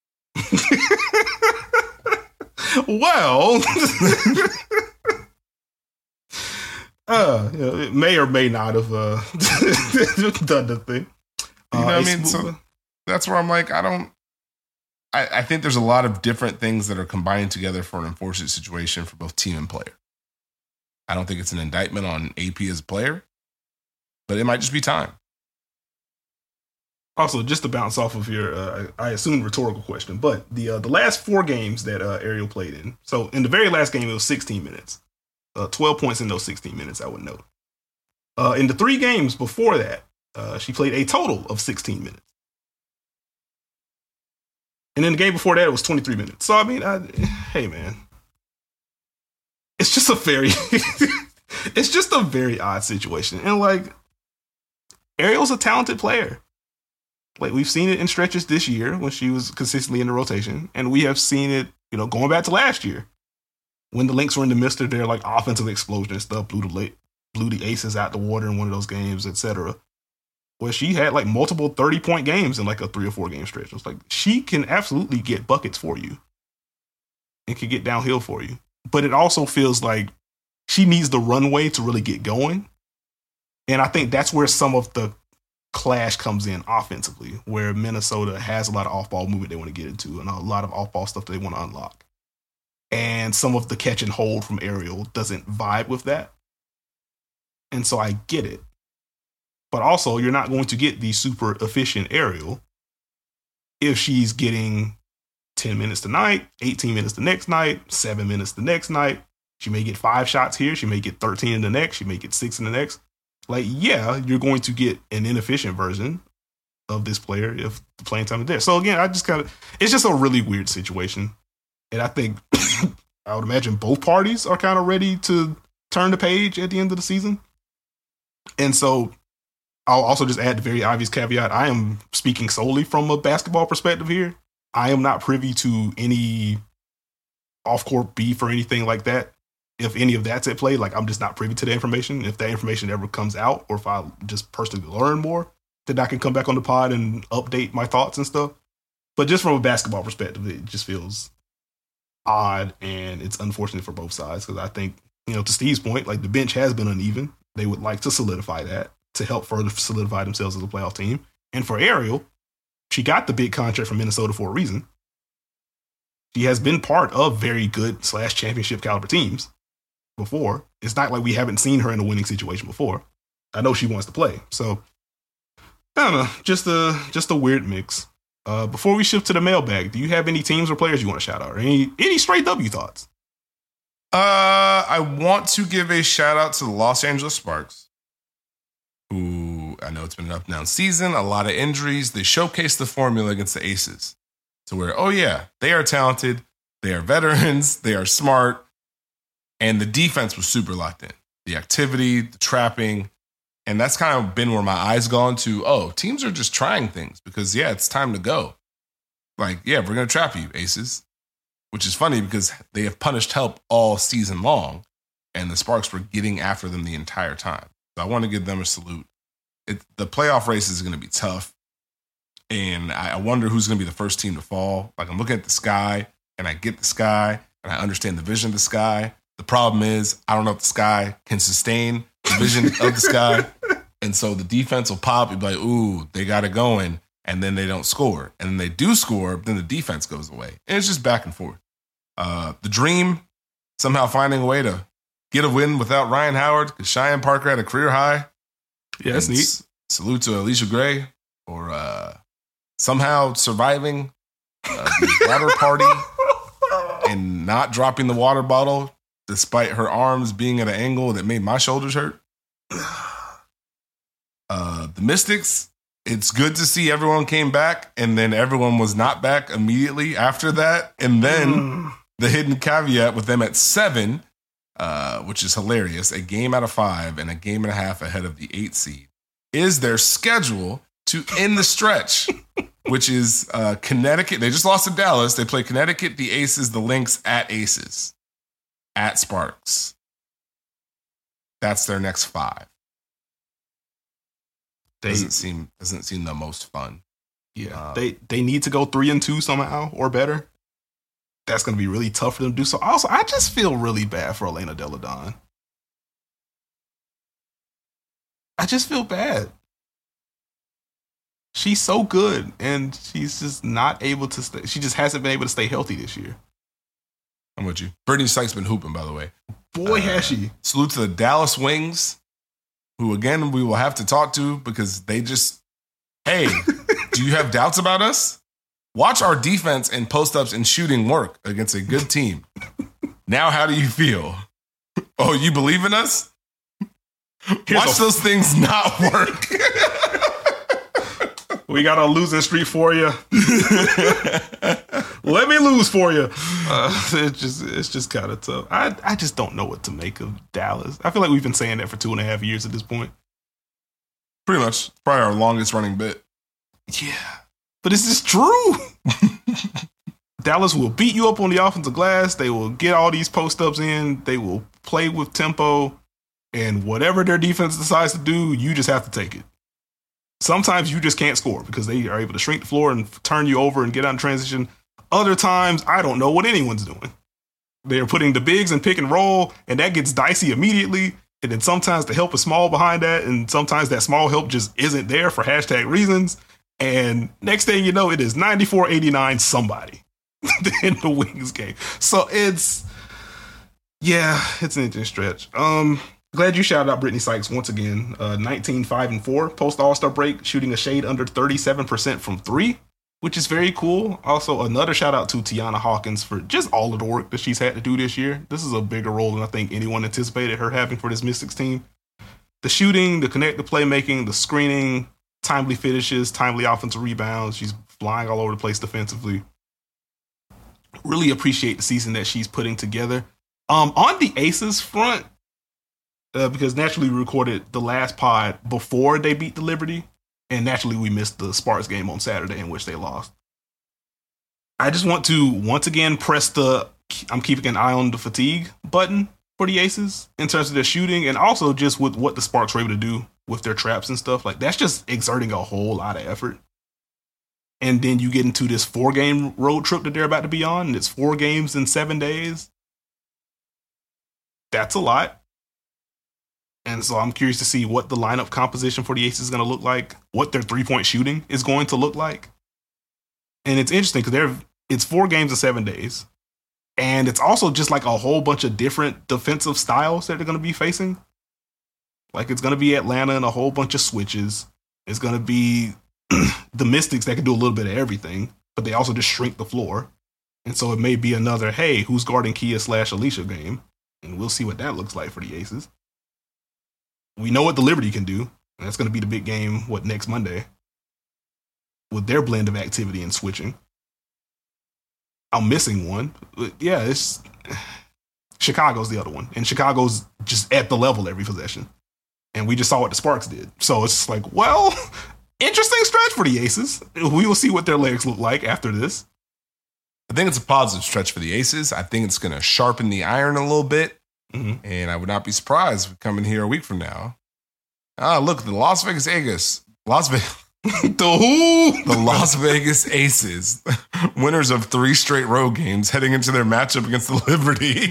Well, it may or may not have done the thing. You know what I mean? So that's where I'm like, I think there's a lot of different things that are combining together for an unfortunate situation for both team and player. I don't think it's an indictment on AP as a player, but it might just be time. Also, just to bounce off of your, I assume, rhetorical question, but the last 4 games that Aerial played in, so in the very last game, it was 16 minutes. 12 points in those 16 minutes, I would note. In the 3 games before that, she played a total of 16 minutes. And then the game before that, it was 23 minutes. So, I mean, hey, man. It's just a very... it's just a very odd situation. And, like, Ariel's a talented player. Like, we've seen it in stretches this year when she was consistently in the rotation. And we have seen it, going back to last year when the Lynx were in the midst of their, like, offensive explosion and stuff, blew the Aces out the water in one of those games, etc. Where she had, like, multiple 30-point games in, like, a 3 or 4 game stretch. It's like, she can absolutely get buckets for you and can get downhill for you. But it also feels like she needs the runway to really get going. And I think that's where some of the clash comes in offensively, where Minnesota has a lot of off-ball movement they want to get into and a lot of off-ball stuff that they want to unlock. And some of the catch and hold from Ariel doesn't vibe with that. And so I get it. But also, you're not going to get the super efficient Ariel if she's getting 10 minutes tonight, 18 minutes the next night, 7 minutes the next night. She may get 5 shots here. She may get 13 in the next. She may get 6 in the next. Like, yeah, you're going to get an inefficient version of this player if the playing time is there. So again, it's just a really weird situation. And I think I would imagine both parties are kind of ready to turn the page at the end of the season. And so I'll also just add the very obvious caveat. I am speaking solely from a basketball perspective here. I am not privy to any off-court beef or anything like that. If any of that's at play, like, I'm just not privy to the information. If that information ever comes out, or if I just personally learn more, then I can come back on the pod and update my thoughts and stuff. But just from a basketball perspective, it just feels odd, and it's unfortunate for both sides, because I think, to Steve's point, like, the bench has been uneven. They would like to solidify that to help further solidify themselves as a playoff team. And for Ariel, she got the big contract from Minnesota for a reason. She has been part of very good / championship caliber teams before. It's not like we haven't seen her in a winning situation before. I know she wants to play. So, I don't know. Just a weird mix. Before we shift to the mailbag, do you have any teams or players you want to shout out? Or any straight W thoughts? I want to give a shout out to the Los Angeles Sparks, who, I know it's been an up and down season, a lot of injuries. They showcased the formula against the Aces to where, oh yeah, they are talented, they are veterans, they are smart, and the defense was super locked in. The activity, the trapping, and that's kind of been where my eyes gone to, oh, teams are just trying things because, yeah, it's time to go. Like, yeah, we're going to trap you, Aces. Which is funny because they have punished help all season long, and the Sparks were getting after them the entire time. So I want to give them a salute. The playoff race is going to be tough, and I wonder who's going to be the first team to fall. Like, I'm looking at the sky, and I get the sky, and I understand the vision of the sky. The problem is, I don't know if the sky can sustain the vision of the sky. And so the defense will pop and be like, ooh, they got it going. And then they don't score. And then they do score, but then the defense goes away. And it's just back and forth. The Dream, somehow finding a way to get a win without Ryan Howard, because Cheyenne Parker had a career high. Yeah, that's neat. Salute to Alicia Gray for somehow surviving the water party and not dropping the water bottle, despite her arms being at an angle that made my shoulders hurt. The Mystics, it's good to see everyone came back, and then everyone was not back immediately after that. And then the hidden caveat with them at 7, which is hilarious, a game out of 5 and a game and a half ahead of the 8 seed, is their schedule to end the stretch, which is Connecticut. They just lost to Dallas. They play Connecticut, the Aces, the Lynx at Aces, at Sparks. That's their next 5. Doesn't seem the most fun. Yeah, they need to go 3-2 somehow or better. That's going to be really tough for them to do. So also, I just feel really bad for Elena Delle Donne. I just feel bad. She's so good, and she's just not able to stay. She just hasn't been able to stay healthy this year. I'm with you. Brittany Sykes been hooping, by the way. Boy, has she. Salute to the Dallas Wings, who, again, we will have to talk to because they just, hey, do you have doubts about us? Watch our defense and post-ups and shooting work against a good team. Now, how do you feel? Oh, you believe in us? Watch those things not work. We got a losing streak for you. Let me lose for you. It's just kind of tough. I just don't know what to make of Dallas. I feel like we've been saying that for 2.5 years at this point. Pretty much. Probably our longest running bit. Yeah. But this is true. Dallas will beat you up on the offensive glass. They will get all these post-ups in. They will play with tempo. And whatever their defense decides to do, you just have to take it. Sometimes you just can't score because they are able to shrink the floor and turn you over and get out in transition. Other times, I don't know what anyone's doing. They're putting the bigs in pick and roll, and that gets dicey immediately. And then sometimes the help is small behind that, and sometimes that small help just isn't there for hashtag reasons. And next thing you know, it is 94-89 somebody in the Wings game. So it's an interesting stretch. Glad you shouted out Brittany Sykes once again. 19-5-4 post All-Star break, shooting a shade under 37% from three, which is very cool. Also, another shout out to Tiana Hawkins for just all of the work that she's had to do this year. This is a bigger role than I think anyone anticipated her having for this Mystics team. The shooting, the connected playmaking, the screening, timely finishes, timely offensive rebounds. She's flying all over the place defensively. Really appreciate the season that she's putting together. On the Aces front, because naturally we recorded the last pod before they beat the Liberty, and naturally we missed the Sparks game on Saturday in which they lost. I just want to once again press the I'm keeping an eye on the fatigue button for the Aces in terms of their shooting, and also just with what the Sparks were able to do with their traps and stuff. Like, that's just exerting a whole lot of effort. And then you get into this 4-game road trip that they're about to be on, and it's 4 games in 7 days. That's a lot. And so I'm curious to see what the lineup composition for the Aces is going to look like, what their 3-point shooting is going to look like. And it's interesting because it's 4 games in 7 days. And it's also just like a whole bunch of different defensive styles that they're going to be facing. Like, it's going to be Atlanta and a whole bunch of switches. It's going to be the Mystics that can do a little bit of everything, but they also just shrink the floor. And so it may be another, hey, who's guarding Kia/Alicia game? And we'll see what that looks like for the Aces. We know what the Liberty can do. And that's going to be the big game, next Monday? With their blend of activity and switching. I'm missing one. But yeah, it's Chicago's the other one. And Chicago's just at the level every possession. And we just saw what the Sparks did. So it's like, well, interesting stretch for the Aces. We will see what their legs look like after this. I think it's a positive stretch for the Aces. I think it's going to sharpen the iron a little bit. Mm-hmm. And I would not be surprised if we come in here a week from now. Look, the Las Vegas Aces. The Las Vegas Aces, winners of 3 straight road games, heading into their matchup against the Liberty.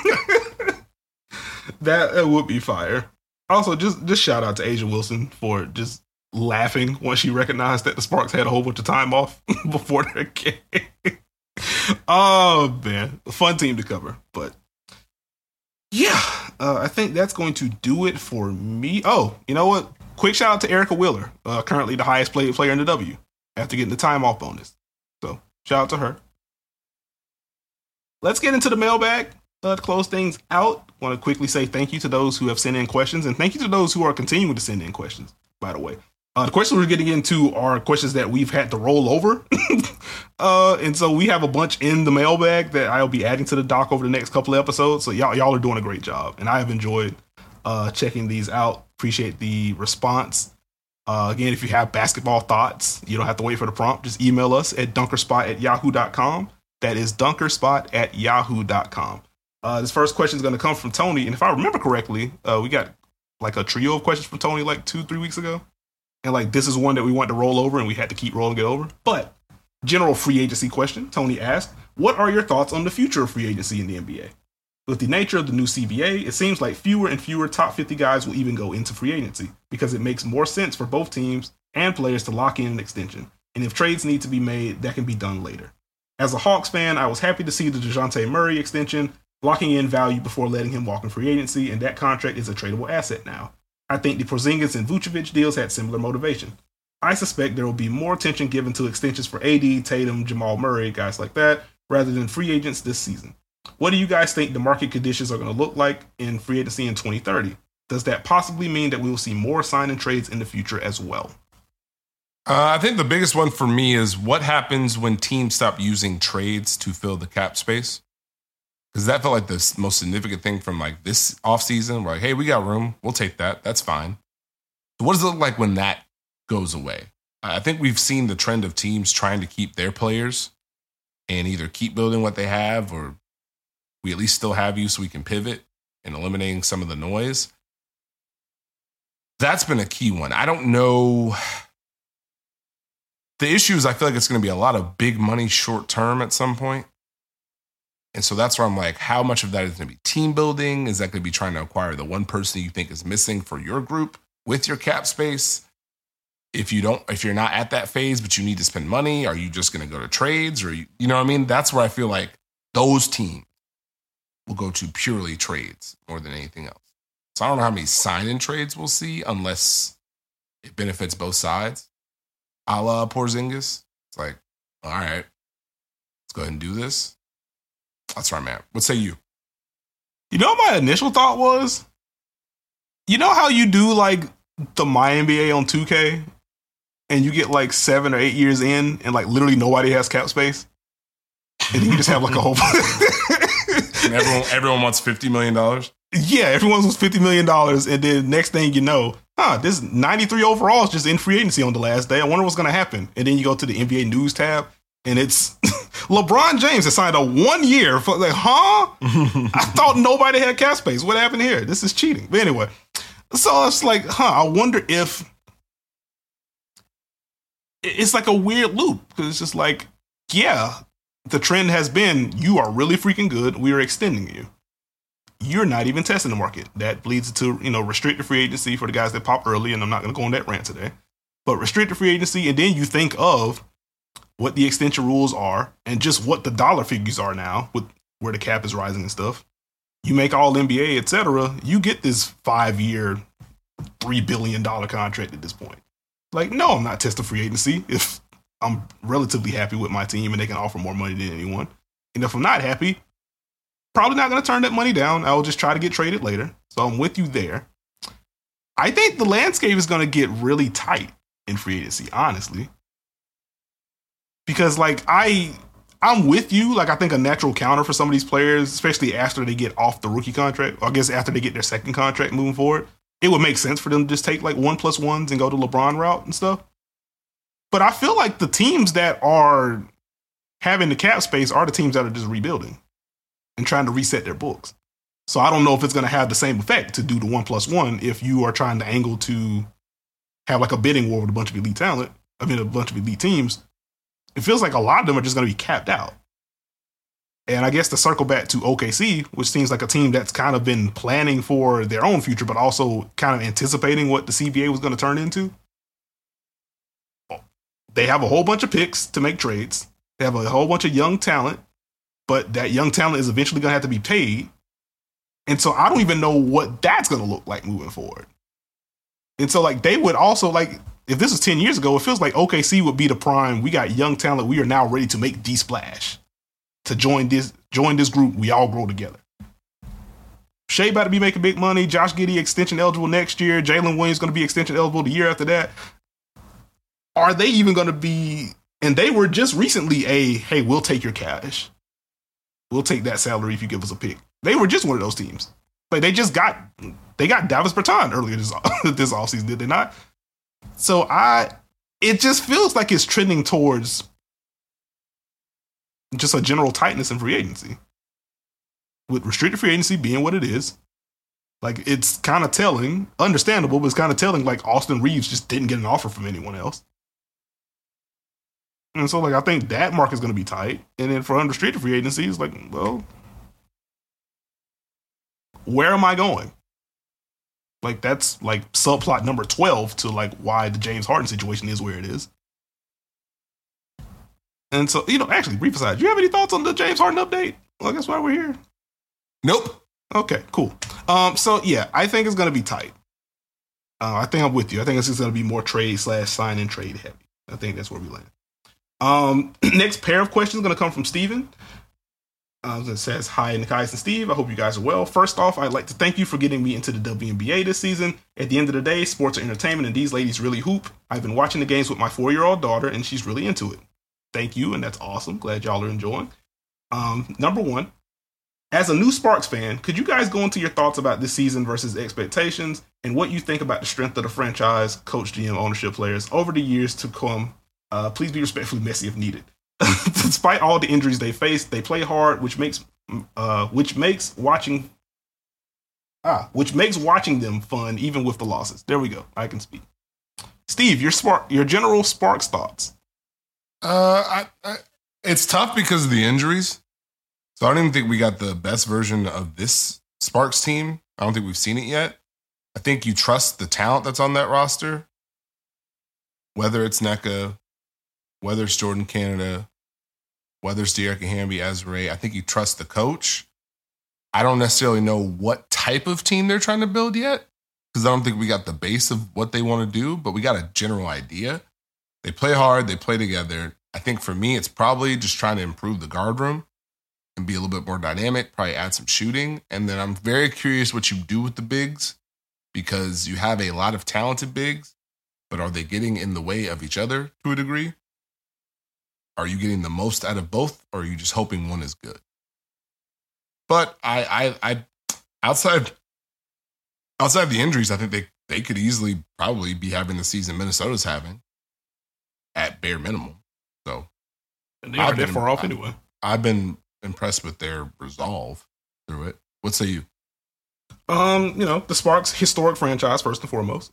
That would be fire. Also, just shout out to Asia Wilson for just laughing when she recognized that the Sparks had a whole bunch of time off before their game. Oh, man. A fun team to cover. But yeah, I think that's going to do it for me. Oh, you know what? Quick shout out to Erica Wheeler, currently the highest paid player in the W after getting the time off bonus. So shout out to her. Let's get into the mailbag to close things out. I want to quickly say thank you to those who have sent in questions, and thank you to those who are continuing to send in questions, by the way. The questions we're getting into are questions that we've had to roll over. And so we have a bunch in the mailbag that I'll be adding to the doc over the next couple of episodes. So y'all are doing a great job. And I have enjoyed checking these out. Appreciate the response. Again, if you have basketball thoughts, you don't have to wait for the prompt. Just email us at dunkerspot@yahoo.com. That is dunkerspot@yahoo.com. This first question is going to come from Tony. And if I remember correctly, we got like a trio of questions from Tony like 2-3 weeks ago. And like, this is one that we want to roll over and we had to keep rolling it over. But general free agency question. Tony asked, what are your thoughts on the future of free agency in the NBA? With the nature of the new CBA, it seems like fewer and fewer top 50 guys will even go into free agency because it makes more sense for both teams and players to lock in an extension. And if trades need to be made, that can be done later. As a Hawks fan, I was happy to see the DeJounte Murray extension, locking in value before letting him walk in free agency, and that contract is a tradable asset now. I think the Porzingis and Vucevic deals had similar motivation. I suspect there will be more attention given to extensions for AD, Tatum, Jamal Murray, guys like that, rather than free agents this season. What do you guys think the market conditions are going to look like in free agency in 2030? does that possibly mean that we will see more sign-in trades in the future as well? I think the biggest one for me is what happens when teams stop using trades to fill the cap space. Because that felt like the most significant thing from like this offseason. We're like, hey, we got room. We'll take that. That's fine. So what does it look like when that goes away? I think we've seen the trend of teams trying to keep their players and either keep building what they have or we at least still have you so we can pivot and eliminating some of the noise. That's been a key one. I don't know. The issue is I feel like it's going to be a lot of big money short term at some point. And so that's where I'm like, how much of that is going to be team building? Is that going to be trying to acquire the one person you think is missing for your group with your cap space? If you're not at that phase, but you need to spend money, are you just going to go to trades? Or you know what I mean? That's where I feel like those teams will go to purely trades more than anything else. So I don't know how many sign-in trades we'll see unless it benefits both sides. A la Porzingis. It's like, all right, let's go ahead and do this. That's where I'm at. What say you? You know what my initial thought was? You know how you do like the My NBA on 2K and you get like 7 or 8 years in and like literally nobody has cap space? And then you just have like a whole... And everyone wants $50 million? Yeah, everyone wants $50 million. And then next thing you know, this 93 overall is just in free agency on the last day. I wonder what's going to happen. And then you go to the NBA news tab and it's LeBron James has signed a 1 year for like, I thought nobody had cap space. What happened here? This is cheating. But anyway, so it's like, I wonder if it's like a weird loop because it's just like, yeah, the trend has been you are really freaking good. We are extending you. You're not even testing the market. That leads to, restricted free agency for the guys that pop early. And I'm not going to go on that rant today, but restricted free agency. And then you think of what the extension rules are and just what the dollar figures are now with where the cap is rising and stuff. You make all NBA, etc. You get this 5-year, $3 billion contract at this point. Like, no, I'm not testing free agency if I'm relatively happy with my team and they can offer more money than anyone. And if I'm not happy, probably not going to turn that money down. I will just try to get traded later. So I'm with you there. I think the landscape is going to get really tight in free agency, honestly. Because, like, I'm with you. Like, I think a natural counter for some of these players, especially after they get off the rookie contract, or I guess after they get their second contract moving forward, it would make sense for them to just take, like, 1+1s and go to LeBron route and stuff. But I feel like the teams that are having the cap space are the teams that are just rebuilding and trying to reset their books. So I don't know if it's going to have the same effect to do the 1+1 if you are trying to angle to have like a bidding war with a bunch of elite talent. I mean, a bunch of elite teams. It feels like a lot of them are just going to be capped out. And I guess to circle back to OKC, which seems like a team that's kind of been planning for their own future, but also kind of anticipating what the CBA was going to turn into. They have a whole bunch of picks to make trades. They have a whole bunch of young talent, but that young talent is eventually going to have to be paid. And so I don't even know what that's going to look like moving forward. And so like they would also like, if this was 10 years ago, it feels like OKC would be the prime. We got young talent. We are now ready to make the splash to join this group. We all grow together. Shea about to be making big money. Josh Giddey extension eligible next year. Jalen Williams going to be extension eligible the year after that. Are they even going to be, and they were just recently hey, we'll take your cash. We'll take that salary if you give us a pick. They were just one of those teams. Like they got Davis Bertans earlier this offseason, did they not? So it just feels like it's trending towards just a general tightness in free agency. With restricted free agency being what it is. Like it's kind of telling, understandable, but it's kind of telling like Austin Reeves just didn't get an offer from anyone else. And so, like, I think that market's going to be tight. And then for unrestricted free agency, it's like, well, where am I going? Like, that's like subplot number 12 to like why the James Harden situation is where it is. And so, actually, brief aside, do you have any thoughts on the James Harden update? Well, that's why we're here. Nope. Okay, cool. So yeah, I think it's going to be tight. I think I'm with you. I think it's just going to be more trade/sign and trade heavy. I think that's where we land. Next pair of questions going to come from Steven. That says, hi, Nikias and Steve. I hope you guys are well. First off, I'd like to thank you for getting me into the WNBA this season. At the end of the day, sports are entertainment and these ladies really hoop. I've been watching the games with my 4-year-old daughter and she's really into it. Thank you, and that's awesome. Glad y'all are enjoying. Number one, as a new Sparks fan, could you guys go into your thoughts about this season versus expectations and what you think about the strength of the franchise, coach, GM, ownership, players over the years to come? Please be respectfully messy if needed. Despite all the injuries they face, they play hard, which makes watching them fun even with the losses. There we go. I can speak. Steve, your general Sparks thoughts. It's tough because of the injuries. So I don't even think we got the best version of this Sparks team. I don't think we've seen it yet. I think you trust the talent that's on that roster, whether it's NECA, whether it's Jordan Canada, whether it's De'Arica Hamby, Azure. I think you trust the coach. I don't necessarily know what type of team they're trying to build yet because I don't think we got the base of what they want to do, but we got a general idea. They play hard. They play together. I think for me, it's probably just trying to improve the guard room and be a little bit more dynamic, probably add some shooting. And then I'm very curious what you do with the bigs because you have a lot of talented bigs, but are they getting in the way of each other to a degree? Are you getting the most out of both, or are you just hoping one is good? But I outside of the injuries, I think they could easily probably be having the season Minnesota's having at bare minimum. So and they aren't that far off anyway. I've been impressed with their resolve through it. What say you? The Sparks historic franchise first and foremost.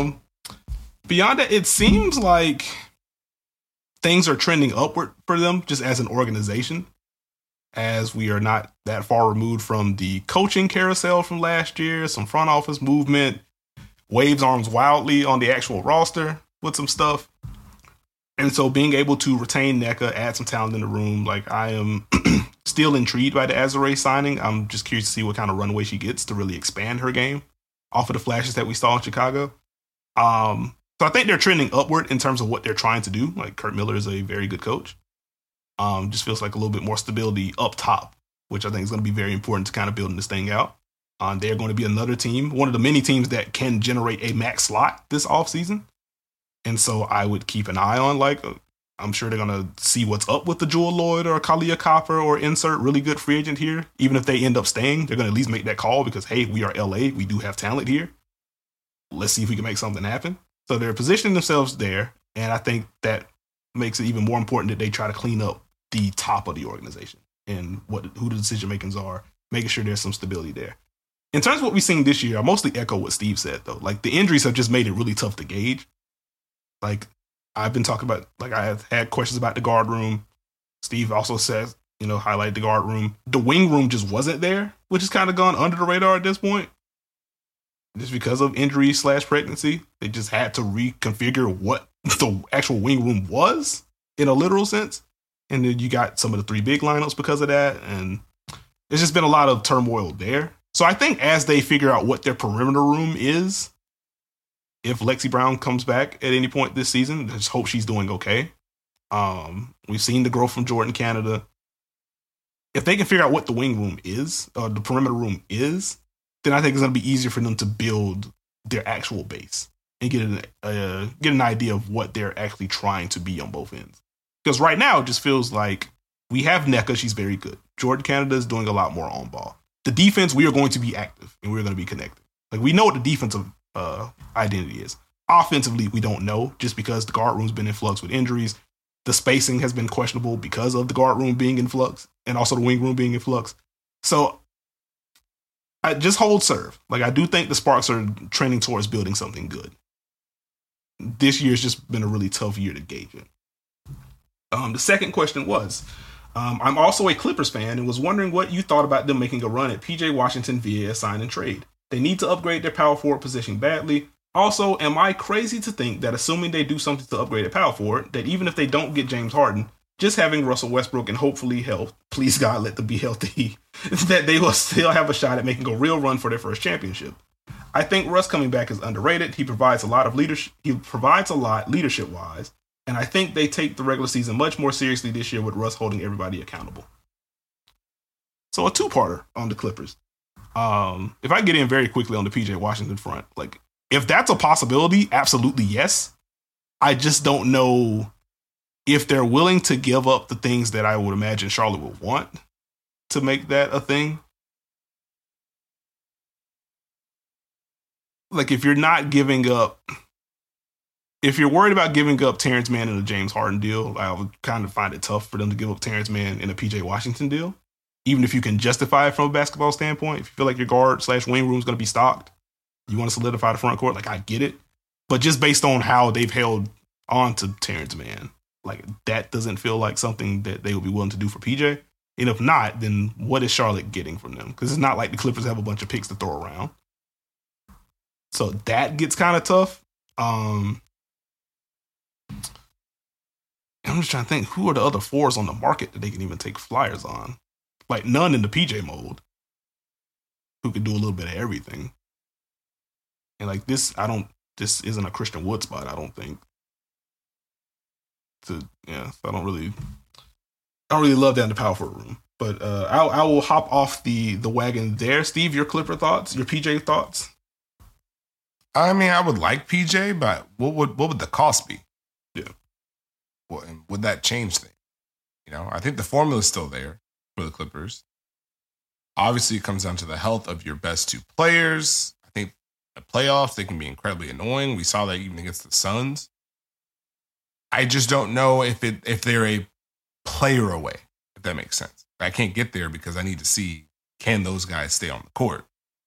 Beyond that, it seems like things are trending upward for them just as an organization, as we are not that far removed from the coaching carousel from last year, some front office movement, waves arms wildly on the actual roster with some stuff. And so being able to retain NECA, add some talent in the room, like I am still intrigued by the Azure signing. I'm just curious to see what kind of runway she gets to really expand her game off of the flashes that we saw in Chicago. So I think they're trending upward in terms of what they're trying to do. Like Kurt Miller is a very good coach. Just feels like a little bit more stability up top, which I think is going to be very important to kind of building this thing out. They're going to be another team, one of the many teams that can generate a max slot this offseason. And so I would keep an eye on, I'm sure they're going to see what's up with the Jewel Lloyd or Kalia Copper or insert really good free agent here. Even if they end up staying, they're going to at least make that call because, hey, we are LA. We do have talent here. Let's see if we can make something happen. So they're positioning themselves there, and I think that makes it even more important that they try to clean up the top of the organization and who the decision makers are, making sure there's some stability there. In terms of what we've seen this year, I mostly echo what Steve said, though. Like, the injuries have just made it really tough to gauge. Like, I've been talking about, I have had questions about the guard room. Steve also says, highlight the guard room. The wing room just wasn't there, which has kind of gone under the radar at this point. Just because of injury / pregnancy, they just had to reconfigure what the actual wing room was in a literal sense. And then you got some of the 3 big lineups because of that. And there's just been a lot of turmoil there. So I think as they figure out what their perimeter room is, if Lexi Brown comes back at any point this season, I just hope she's doing okay. We've seen the growth from Jordan Canada. If they can figure out what the wing room is, or the perimeter room is, then I think it's going to be easier for them to build their actual base and get an idea of what they're actually trying to be on both ends. Because right now, it just feels like we have NECA. She's very good. Jordan Canada is doing a lot more on ball. The defense, we are going to be active and we're going to be connected. Like, we know what the defensive identity is. Offensively, we don't know just because the guard room's been in flux with injuries. The spacing has been questionable because of the guard room being in flux and also the wing room being in flux. So I just hold serve. Like, I do think the Sparks are trending towards building something good. This year's just been a really tough year to gauge it. The second question was, I'm also a Clippers fan and was wondering what you thought about them making a run at PJ Washington via a sign and trade. They need to upgrade their power forward position badly. Also, am I crazy to think that assuming they do something to upgrade at power forward, that even if they don't get James Harden, just having Russell Westbrook and hopefully health, please God, let them be healthy, that they will still have a shot at making a real run for their first championship? I think Russ coming back is underrated. He provides a lot of leadership. Leadership-wise, and I think they take the regular season much more seriously this year with Russ holding everybody accountable. So a two-parter on the Clippers. If I get in very quickly on the PJ Washington front, like if that's a possibility, absolutely yes. I just don't know if they're willing to give up the things that I would imagine Charlotte would want to make that a thing. Like if you're not giving up, if you're worried about giving up Terrence Mann in a James Harden deal, I would kind of find it tough for them to give up Terrence Mann in a PJ Washington deal. Even if you can justify it from a basketball standpoint, if you feel like your guard/wing room is going to be stocked, you want to solidify the front court, like I get it. But just based on how they've held on to Terrence Mann, like that doesn't feel like something that they would be willing to do for PJ. And if not, then what is Charlotte getting from them? Because it's not like the Clippers have a bunch of picks to throw around. So that gets kind of tough. I'm just trying to think, who are the other fours on the market that they can even take flyers on? Like none in the PJ mode who could do a little bit of everything. And like this isn't a Christian Wood spot, I don't think. So I don't really love that in the power forward room. But I will hop off the wagon there. Steve, your Clipper thoughts, your PJ thoughts? I mean, I would like PJ, but what would the cost be? Yeah. Well, and would that change things? I think the formula is still there for the Clippers. Obviously, it comes down to the health of your best two players. I think the playoffs, they can be incredibly annoying. We saw that even against the Suns. I just don't know if they're a player away, if that makes sense. I can't get there because I need to see, can those guys stay on the court?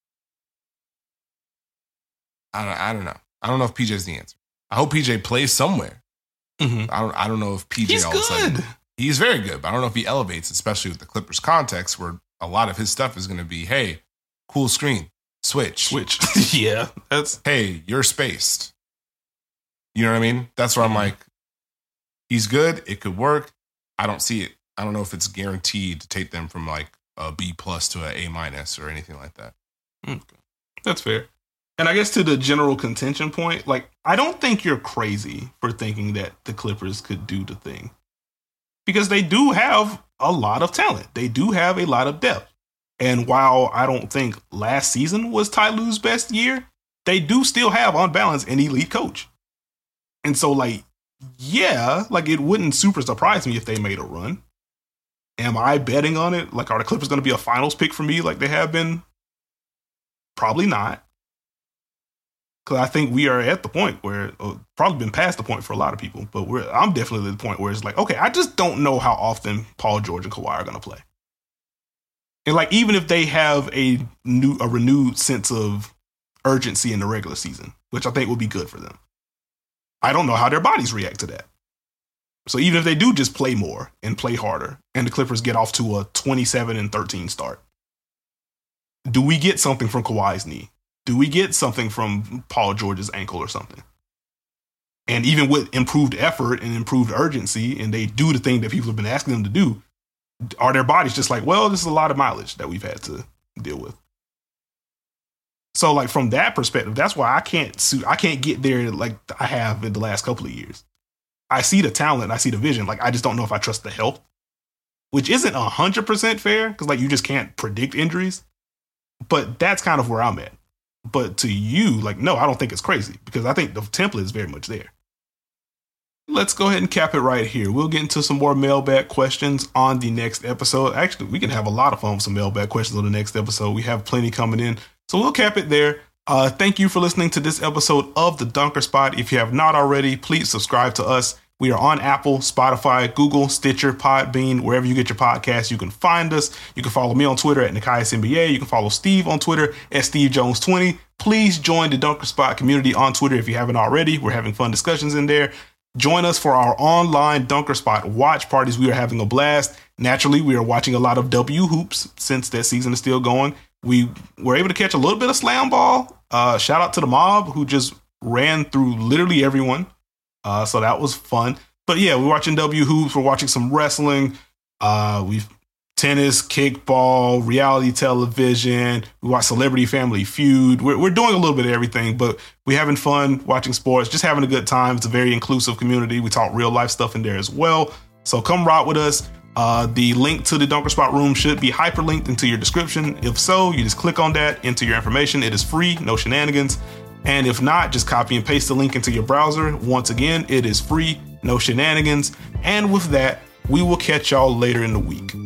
I don't know. I don't know if PJ's the answer. I hope PJ plays somewhere. Mm-hmm. I don't know if PJ he's all good. of a sudden. He's very good, but I don't know if he elevates, especially with the Clippers context, where a lot of his stuff is going to be, hey, cool screen, switch. Yeah, hey, you're spaced. You know what I mean? That's where I'm like, he's good. It could work. I don't see it. I don't know if it's guaranteed to take them from like a B+ to an A- or anything like that. Okay. That's fair. And I guess to the general contention point, like, I don't think you're crazy for thinking that the Clippers could do the thing. Because they do have a lot of talent. They do have a lot of depth. And while I don't think last season was Ty Lue's best year, they do still have, on balance, an elite coach. And so, like, yeah, like, it wouldn't super surprise me if they made a run. Am I betting on it? Like, are the Clippers going to be a finals pick for me like they have been? Probably not. Because I think we are at the point where, probably been past the point for a lot of people, but I'm definitely at the point where it's like, okay, I just don't know how often Paul George and Kawhi are going to play. And like, even if they have a renewed sense of urgency in the regular season, which I think will be good for them, I don't know how their bodies react to that. So even if they do just play more and play harder, and the Clippers get off to a 27-13 start, do we get something from Kawhi's knee? Do we get something from Paul George's ankle or something? And even with improved effort and improved urgency, and they do the thing that people have been asking them to do, are their bodies just like, well, this is a lot of mileage that we've had to deal with? So, like, from that perspective, that's why I can't get there like I have in the last couple of years. I see the talent, I see the vision. Like, I just don't know if I trust the health, which isn't 100% fair because, like, you just can't predict injuries. But that's kind of where I'm at. But to you, like, no, I don't think it's crazy because I think the template is very much there. Let's go ahead and cap it right here. We'll get into some more mailbag questions on the next episode. Actually, we can have a lot of fun with some mailbag questions on the next episode. We have plenty coming in. So we'll cap it there. Thank you for listening to this episode of The Dunker Spot. If you have not already, please subscribe to us. We are on Apple, Spotify, Google, Stitcher, Podbean, wherever you get your podcasts, you can find us. You can follow me on Twitter at NikiasNBA. You can follow Steve on Twitter at SteveJones20. Please join the Dunker Spot community on Twitter if you haven't already. We're having fun discussions in there. Join us for our online Dunker Spot watch parties. We are having a blast. Naturally, we are watching a lot of W hoops since that season is still going. We were able to catch a little bit of slam ball. Shout out to the mob who just ran through literally everyone. So that was fun. But yeah, we're watching W hoops. We're watching some wrestling. We've tennis, kickball, reality television. We watch Celebrity Family Feud. We're doing a little bit of everything, but we're having fun watching sports, just having a good time. It's a very inclusive community. We talk real life stuff in there as well. So come rock with us. The link to the Dunker Spot room should be hyperlinked into your description. If so, you just click on that, enter your information. It is free, no shenanigans. And if not, just copy and paste the link into your browser. Once again, it is free, no shenanigans. And with that, we will catch y'all later in the week.